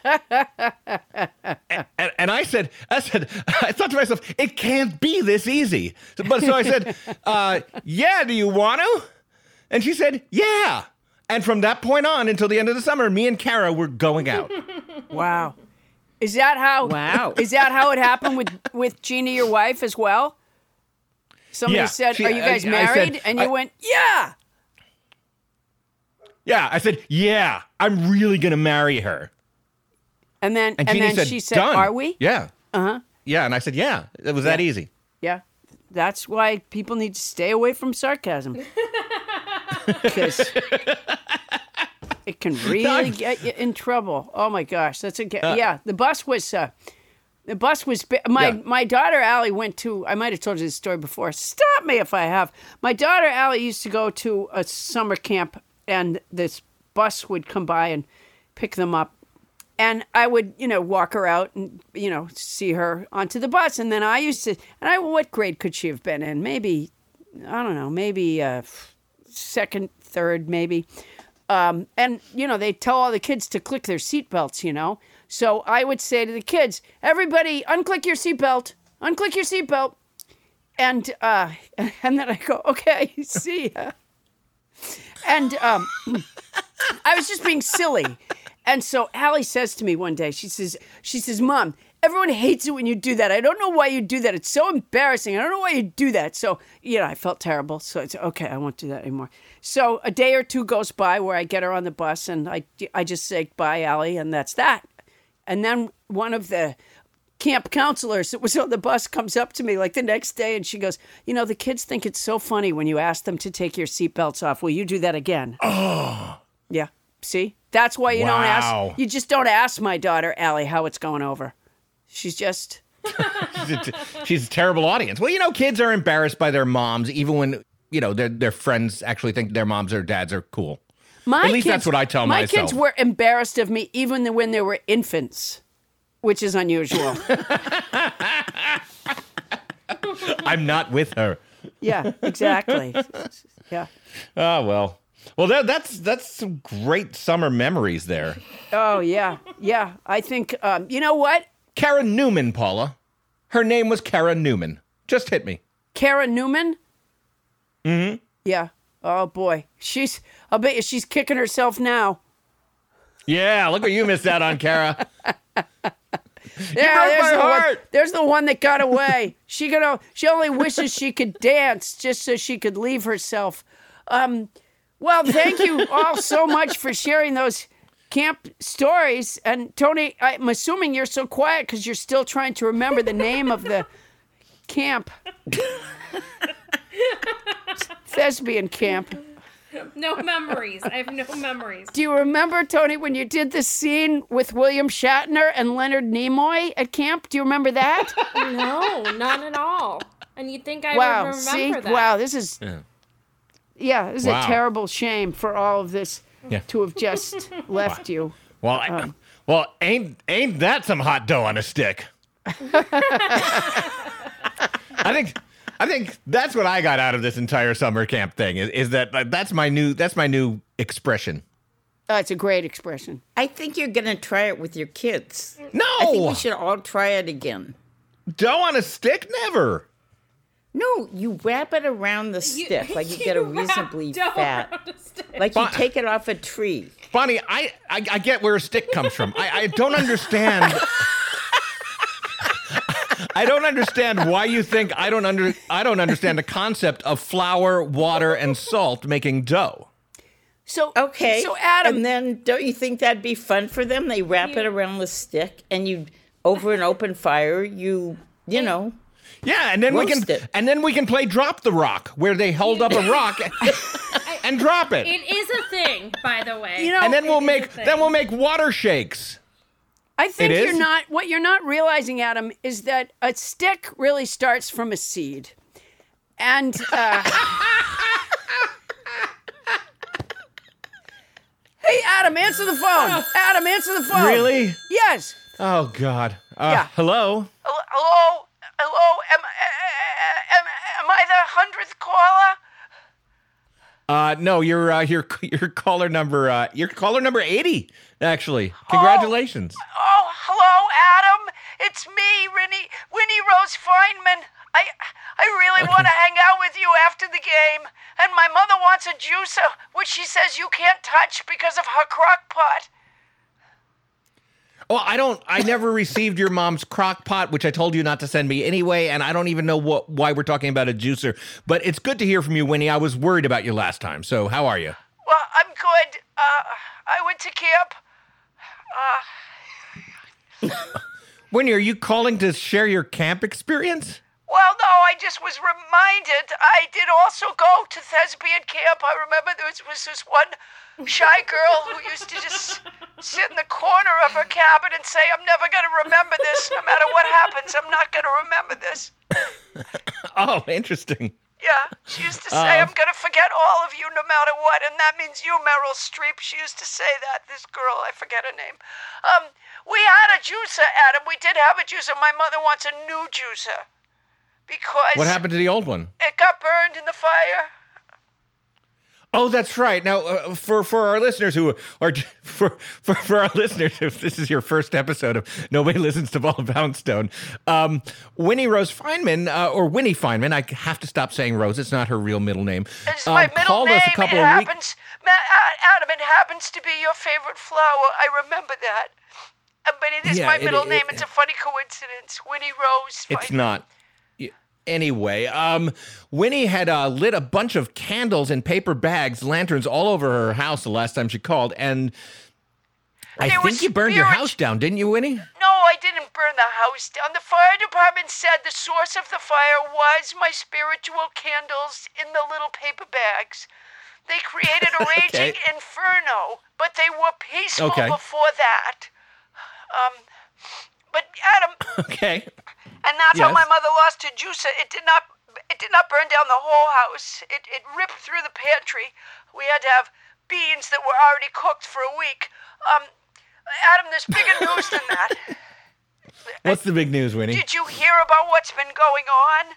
and I said, I said, I thought to myself, it can't be this easy. So, but so I said, uh, "Yeah, do you want to?" And she said, "Yeah." And from that point on until the end of the summer, me and Kara were going out. Wow. Is that how? Wow. Is that how it happened with with Gina, your wife, as well? Somebody Yeah, said, she- "Are you guys I- I married?" said- and you I- went, "Yeah." Yeah, I said, "Yeah, I'm really going to marry her." And then And, and, Jeannie then said, she said, "Done." "Are we?" Yeah. Uh huh. Yeah, and I said, "Yeah." It was that Yeah. easy. Yeah. That's why people need to stay away from sarcasm. Because it can really get you in trouble. Oh my gosh, that's a Uh, yeah. The bus was uh, the bus was bi- my Yeah. my daughter Allie went to. I might have told you this story before. Stop me if I have. My daughter Allie used to go to a summer camp, and this bus would come by and pick them up. And I would, you know, walk her out and, you know, see her onto the bus. And then I used to, and I, what grade could she have been in? Maybe, I don't know, maybe uh, second, third, maybe. Um, and, you know, they tell all the kids to click their seatbelts, you know. So I would say to the kids, everybody, unclick your seatbelt, unclick your seatbelt. And, uh, and then I go, okay, see ya. And um, I was just being silly. And so Allie says to me one day, she says, she says, "Mom, everyone hates it when you do that. I don't know why you do that. It's so embarrassing. I don't know why you do that." So, you know, I felt terrible. So I said, okay, I won't do that anymore. So a day or two goes by where I get her on the bus and I, I just say, "Bye, Allie," and that's that. And then one of the camp counselors that was on the bus comes up to me like the next day and she goes, "You know, the kids think it's so funny when you ask them to take your seatbelts off. Will you do that again?" Oh. Yeah. See, that's why you don't Wow. ask. You just don't ask my daughter Allie how it's going over. She's just. she's, a, she's a terrible audience. Well, you know, kids are embarrassed by their moms, even when you know their their friends actually think their moms or dads are cool. My At least kids, that's what I tell my myself. kids were embarrassed of me even when they were infants, which is unusual. I'm not with her. Yeah, exactly. Yeah. Oh well. Well, that, that's that's some great summer memories there. Oh yeah, yeah. I think um, you know what? Kara Newman, Paula. Her name was Kara Newman. Just hit me. Kara Newman. Mm-hmm. Yeah. Oh boy, she's. I bet you she's kicking herself now. Yeah, look what you missed out on, Kara. Yeah, broke there's my the one. heart. There's the one that got away. She gonna. She only wishes she could dance just so she could leave herself. Um, well, thank you all so much for sharing those camp stories. And Tony, I'm assuming you're so quiet because you're still trying to remember the name of the camp. Thespian camp. No memories. I have no memories. Do you remember, Tony, when you did the scene with William Shatner and Leonard Nimoy at camp? Do you remember that? No, not at all. And you'd think I wow, would remember see? that. Wow, this is, Yeah. yeah, this is Wow. a terrible shame for all of this Yeah. to have just left you. Well, I, Um, well, ain't ain't that some hot dough on a stick? I think I think that's what I got out of this entire summer camp thing. Is, is that uh, that's my new that's my new expression. Oh, it's a great expression. I think you're going to try it with your kids. No! I think we should all try it again. Dough on a stick? Never. No, you wrap it around the stick like you get a you wrap reasonably dough fat. around a stick. Like you But- take it off a tree. Bonnie, I, I I get where a stick comes from. I, I don't understand. I don't understand why you think I don't under I don't understand the concept of flour, water, and salt making dough. So Okay. So Adam, And then don't you think that'd be fun for them? They wrap it around the stick and you over an open fire, you you know. Yeah, and then we Roast can it. and then we can play drop the rock, where they hold up a rock and drop it. It is a thing, by the way. You know, and then we'll it is make a thing. then we'll make water shakes. I think It you're is? not, what you're not realizing, Adam, is that a stick really starts from a seed. And, uh, hey, Adam, answer the phone. Adam, answer the phone. Really? Yes. Oh God. Uh, Yeah. Hello. Hello? Hello? Am, am, am I the hundredth caller? Uh, no, you're uh, you're you're caller number uh, you're caller number eighty. Actually, congratulations. Oh, hello, Adam. It's me, Winnie, Winnie Rose Feynman. I I really want to hang out with you after the game. And my mother wants a juicer, which she says you can't touch because of her crock pot. Well, I don't. I never received your mom's crock pot, which I told you not to send me anyway, and I don't even know what why we're talking about a juicer. But it's good to hear from you, Winnie. I was worried about you last time. So how are you? Well, I'm good. Uh, I went to camp. Uh, Winnie, are you calling to share your camp experience? well, no, I just was reminded. I did also go to thespian camp. I remember there was, was this one shy girl who used to just sit in the corner of her cabin and say, I'm never going to remember this. No matter what happens, I'm not going to remember this. Oh, interesting. Yeah, she used to say, Uh. I'm going to forget all of you no matter what. And that means you, Meryl Streep. She used to say that, this girl, I forget her name. Um, we had a juicer, Adam. We did have a juicer. My mother wants a new juicer. Because What happened to the old one? it got burned in the fire. Oh, that's right. Now, uh, for for our listeners who are for, for for our listeners, if this is your first episode of Nobody Listens to Paula Poundstone, um, Winnie Rose Feynman, uh, or Winnie Feynman, I have to stop saying Rose. It's not her real middle name. It's um, my middle called name. us a couple it of weeks. happens, Ma- uh, Adam, it happens to be your favorite flower. I remember that. Uh, but it is Yeah, my it- middle it- name. It's a funny coincidence. Winnie Rose. It's Feynman. not. Y- Anyway, um, Winnie had uh, lit a bunch of candles in paper bags, lanterns all over her house the last time she called, and I There think was you burned your spirit- house down, didn't you, Winnie? No, I didn't burn the house down. The fire department said the source of the fire was my spiritual candles in the little paper bags. They created a raging Okay. inferno, but they were peaceful Okay. before that. Um, but Adam, Okay. and that's how Yes. my mother lost her juicer. It did not. It did not burn down the whole house. It it ripped through the pantry. We had to have beans that were already cooked for a week. Um, Adam, there's bigger news than that. What's the big news, Winnie? Did you hear about what's been going on?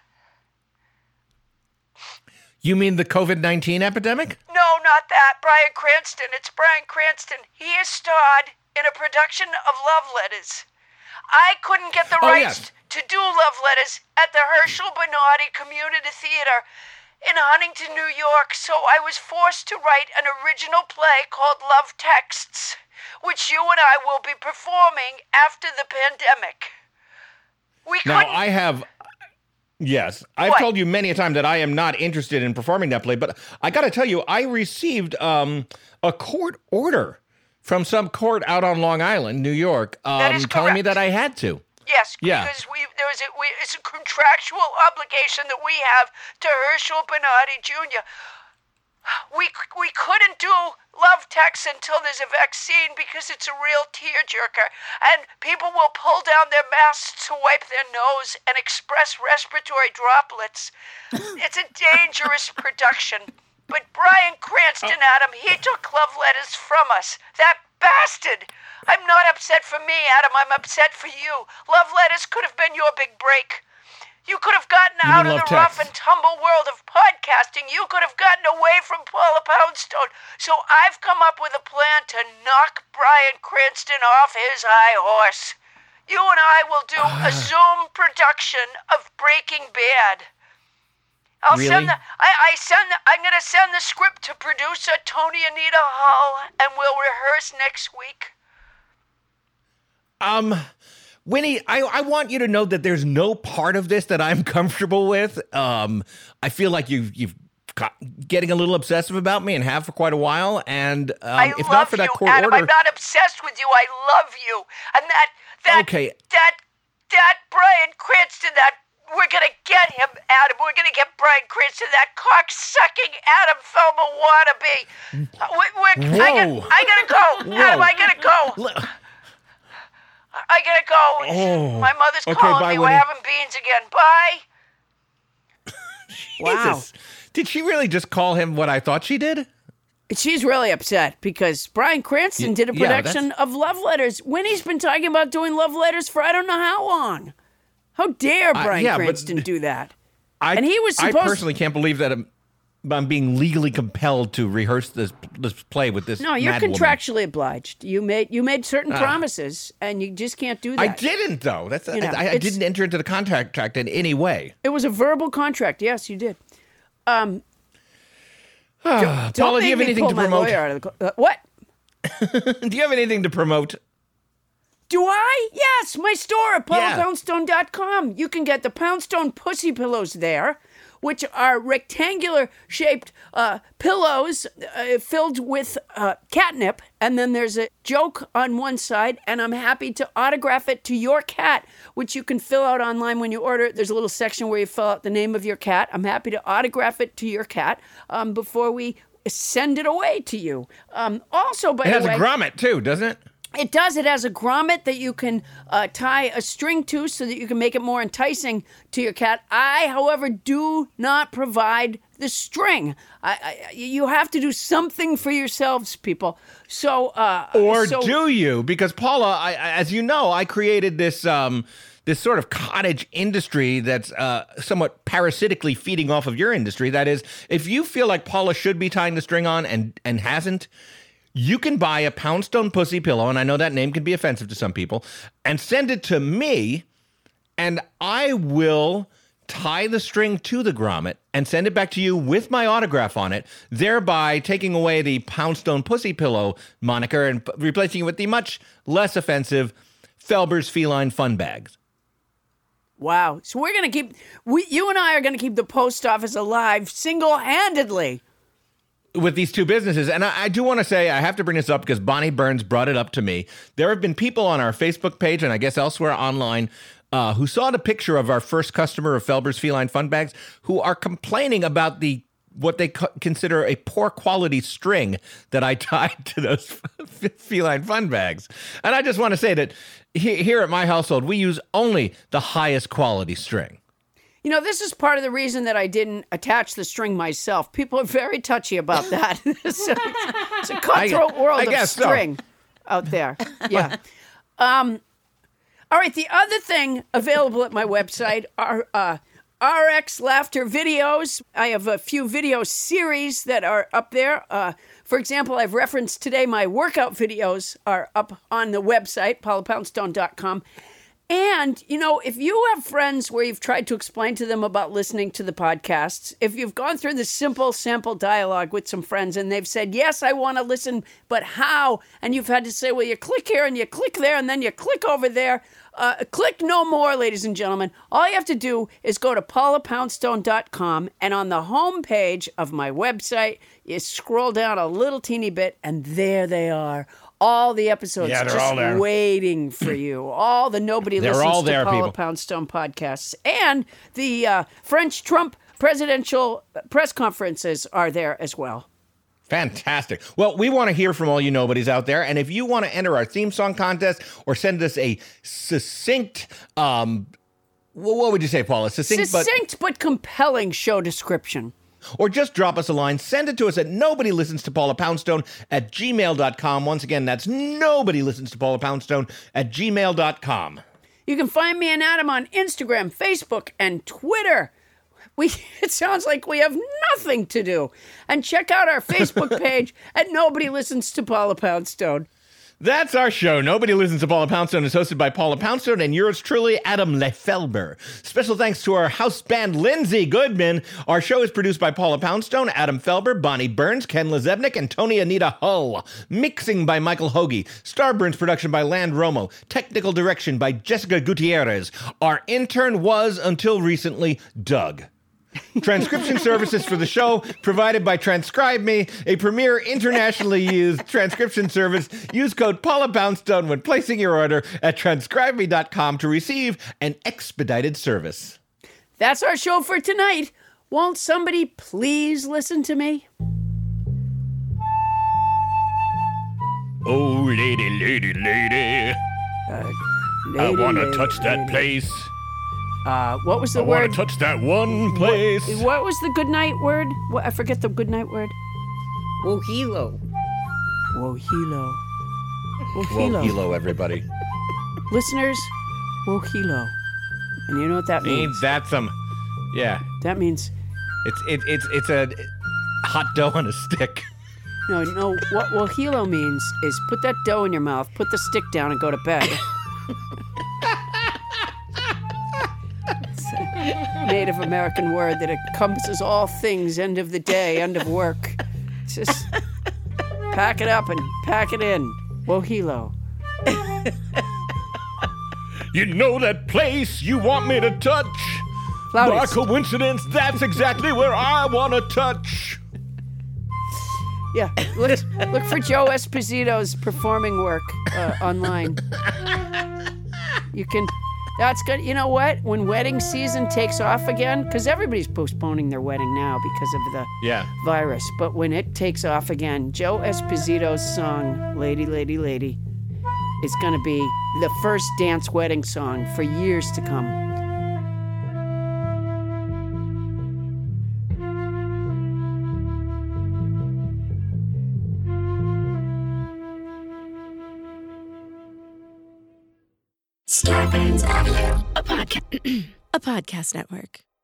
You mean the COVID nineteen epidemic? No, not that. Bryan Cranston. It's Bryan Cranston. He is starred in a production of Love Letters. I couldn't get the Oh, rights yes. to do Love Letters at the Herschel Bernardi Community Theater in Huntington, New York, so I was forced to write an original play called Love Texts, which you and I will be performing after the pandemic. We Now, couldn't... I have. Yes, I've What? told you many a time that I am not interested in performing that play, but I got to tell you, I received um, a court order from some court out on Long Island, New York, um, That is telling me correct. that I had to. Yes, Yeah. because we there is a we, it's a contractual obligation that we have to Herschel Bernardi Junior We we couldn't do love texts until there's a vaccine because it's a real tearjerker, and people will pull down their masks to wipe their nose and express respiratory droplets. It's a dangerous production. But Bryan Cranston, Adam, he took love letters from us. That bastard! I'm not upset for me, Adam. I'm upset for you. Love letters could have been your big break. You could have gotten You out mean of Love the rough Texts? and tumble world of podcasting. You could have gotten away from Paula Poundstone. So I've come up with a plan to knock Bryan Cranston off his high horse. You and I will do a Zoom production of Breaking Bad. I'll Really? send the, I, I send the, I'm gonna send the script to producer Tony Anita Hull, and we'll rehearse next week. Um, Winnie, I, I want you to know that there's no part of this that I'm comfortable with. Um, I feel like you've you've got getting a little obsessive about me and have for quite a while. And um, I if love not for that you, court Adam. order, I'm not obsessed with you. I love you, and that that Okay. that that Bryan Cranston. That we're gonna get him, Adam. We're gonna get Bryan Cranston. That cock-sucking Adam Thelma wannabe. Uh, we, we're, I, Whoa. got, I gotta go, Adam. Whoa. I gotta go. I gotta go. Oh. My mother's Okay, calling bye, me. We're Winnie. having beans again. Bye. Wow. Jesus. Did she really just call him what I thought she did? She's really upset because Bryan Cranston Y- did a yeah, production of Love Letters. Winnie's been talking about doing Love Letters for I don't know how long. How dare Uh, Bryan yeah, but- Cranston do that? I, And he was I supposed- personally can't believe that I'm, I'm being legally compelled to rehearse this this play with this. No, you're mad woman. contractually obliged. You made you made certain Ah. promises, and you just can't do that. I didn't though. That's You know, I, I it's- didn't enter into the contract in any way. It was a verbal contract. Yes, you did. Um, Paula, don't do you make have me anything pull to my promote? lawyer out of the co- uh, what? Do you have anything to promote? Do I? Yes, my store at paula Yeah. poundstone dot com. You can get the Poundstone pussy pillows there, which are rectangular shaped uh, pillows uh, filled with uh, catnip. And then there's a joke on one side, and I'm happy to autograph it to your cat, which you can fill out online when you order it. There's a little section where you fill out the name of your cat. I'm happy to autograph it to your cat um, before we send it away to you. Um, also, by It has the way, a grommet too, doesn't it? it does. It has a grommet that you can uh, tie a string to so that you can make it more enticing to your cat. I, however, do not provide the string. I, I, you have to do something for yourselves, people. So, uh, Or so, do you? Because Paula, I, I- as you know, I created this um, this sort of cottage industry that's uh, somewhat parasitically feeding off of your industry. That is, if you feel like Paula should be tying the string on and and hasn't, you can buy a Poundstone pussy pillow, and I know that name can be offensive to some people, and send it to me, and I will tie the string to the grommet and send it back to you with my autograph on it, thereby taking away the Poundstone pussy pillow moniker and p- replacing it with the much less offensive Felber's Feline Fun Bags. wow. So we're gonna keep. We, you and I are gonna keep the post office alive single-handedly. With these two businesses. And I, I do want to say, I have to bring this up because Bonnie Burns brought it up to me. There have been people on our Facebook page and I guess elsewhere online uh, who saw the picture of our first customer of Felber's Feline Fun Bags who are complaining about the what they co- consider a poor quality string that I tied to those feline fun bags. And I just want to say that he- here at my household, we use only the highest quality string. You know, this is part of the reason that I didn't attach the string myself. People are very touchy about that. it's, a, it's a cutthroat I- world I of guess so. string out there. Yeah. um, all right, the other thing available at my website are uh, R X Laughter videos. I have a few video series that are up there. Uh, for example, I've referenced today my workout videos are up on the website, paula poundstone dot com. And, you know, if you have friends where you've tried to explain to them about listening to the podcasts, if you've gone through the simple sample dialogue with some friends and they've said, yes, I want to listen, but how? And you've had to say, well, you click here and you click there and then you click over there. Uh, click no more, ladies and gentlemen. All you have to do is go to paula poundstone dot com, and on the home page of my website, you scroll down a little teeny bit, and there they are. All the episodes Yeah, they're just all there. waiting for you. All the Nobody They're Listens all to there, Paula people. Poundstone podcasts. And the uh, French Trump presidential press conferences are there as well. Fantastic. Well, we want to hear from all you nobodies out there. And if you want to enter our theme song contest or send us a succinct, um, wh- what would you say, Paula? Succinct, Succinct but compelling show description. Or just drop us a line. Send it to us at nobody listens to Paula Poundstone at gmail dot com. Once again, that's nobody listens to Paula Poundstone at gmail dot com. You can find me and Adam on Instagram, Facebook, and Twitter. We It sounds like we have nothing to do. And check out our Facebook page at Nobody Listens to Paula Poundstone. That's our show. Nobody Listens to Paula Poundstone is hosted by Paula Poundstone and yours truly, Adam Lefelber. Special thanks to our house band, Lindsay Goodman. Our show is produced by Paula Poundstone, Adam Felber, Bonnie Burns, Ken Lezebnik, and Tony Anita Hull. Mixing by Michael Hoagie. Starburns production by Land Romo. Technical direction by Jessica Gutierrez. Our intern was, until recently, Doug. Transcription services for the show provided by Transcribe Me, a premier internationally used transcription service. Use code Paula Poundstone when placing your order at transcribe me dot com to receive an expedited service. That's our show for tonight. Won't somebody please listen to me? Oh, lady, lady, lady. Uh, I lady, want to lady, touch that lady. place. Uh, what was the I word? want to touch that one place. What, what was the good night word? What, I forget the good night word. Wohelo. Wohelo. Well, Wohelo. hello, everybody. Listeners, wohelo. And you know what that means? Means that's some, yeah. That means, It's it, it's it's a hot dough on a stick. no, no, what wohelo means is put that dough in your mouth, put the stick down, and go to bed. It's a Native American word that encompasses all things, end of the day, end of work. It's just pack it up and pack it in. Wohelo. You know that place you want me to touch? By Loudest. coincidence, that's exactly where I want to touch. Yeah, look, look for Joe Esposito's performing work uh, online. You can, that's good. You know what? When wedding season takes off again, because everybody's postponing their wedding now because of the Yeah. virus, but when it takes off again, Joe Esposito's song, Lady, Lady, Lady, is going to be the first dance wedding song for years to come. Starburns Audio, a podcast, a podcast network.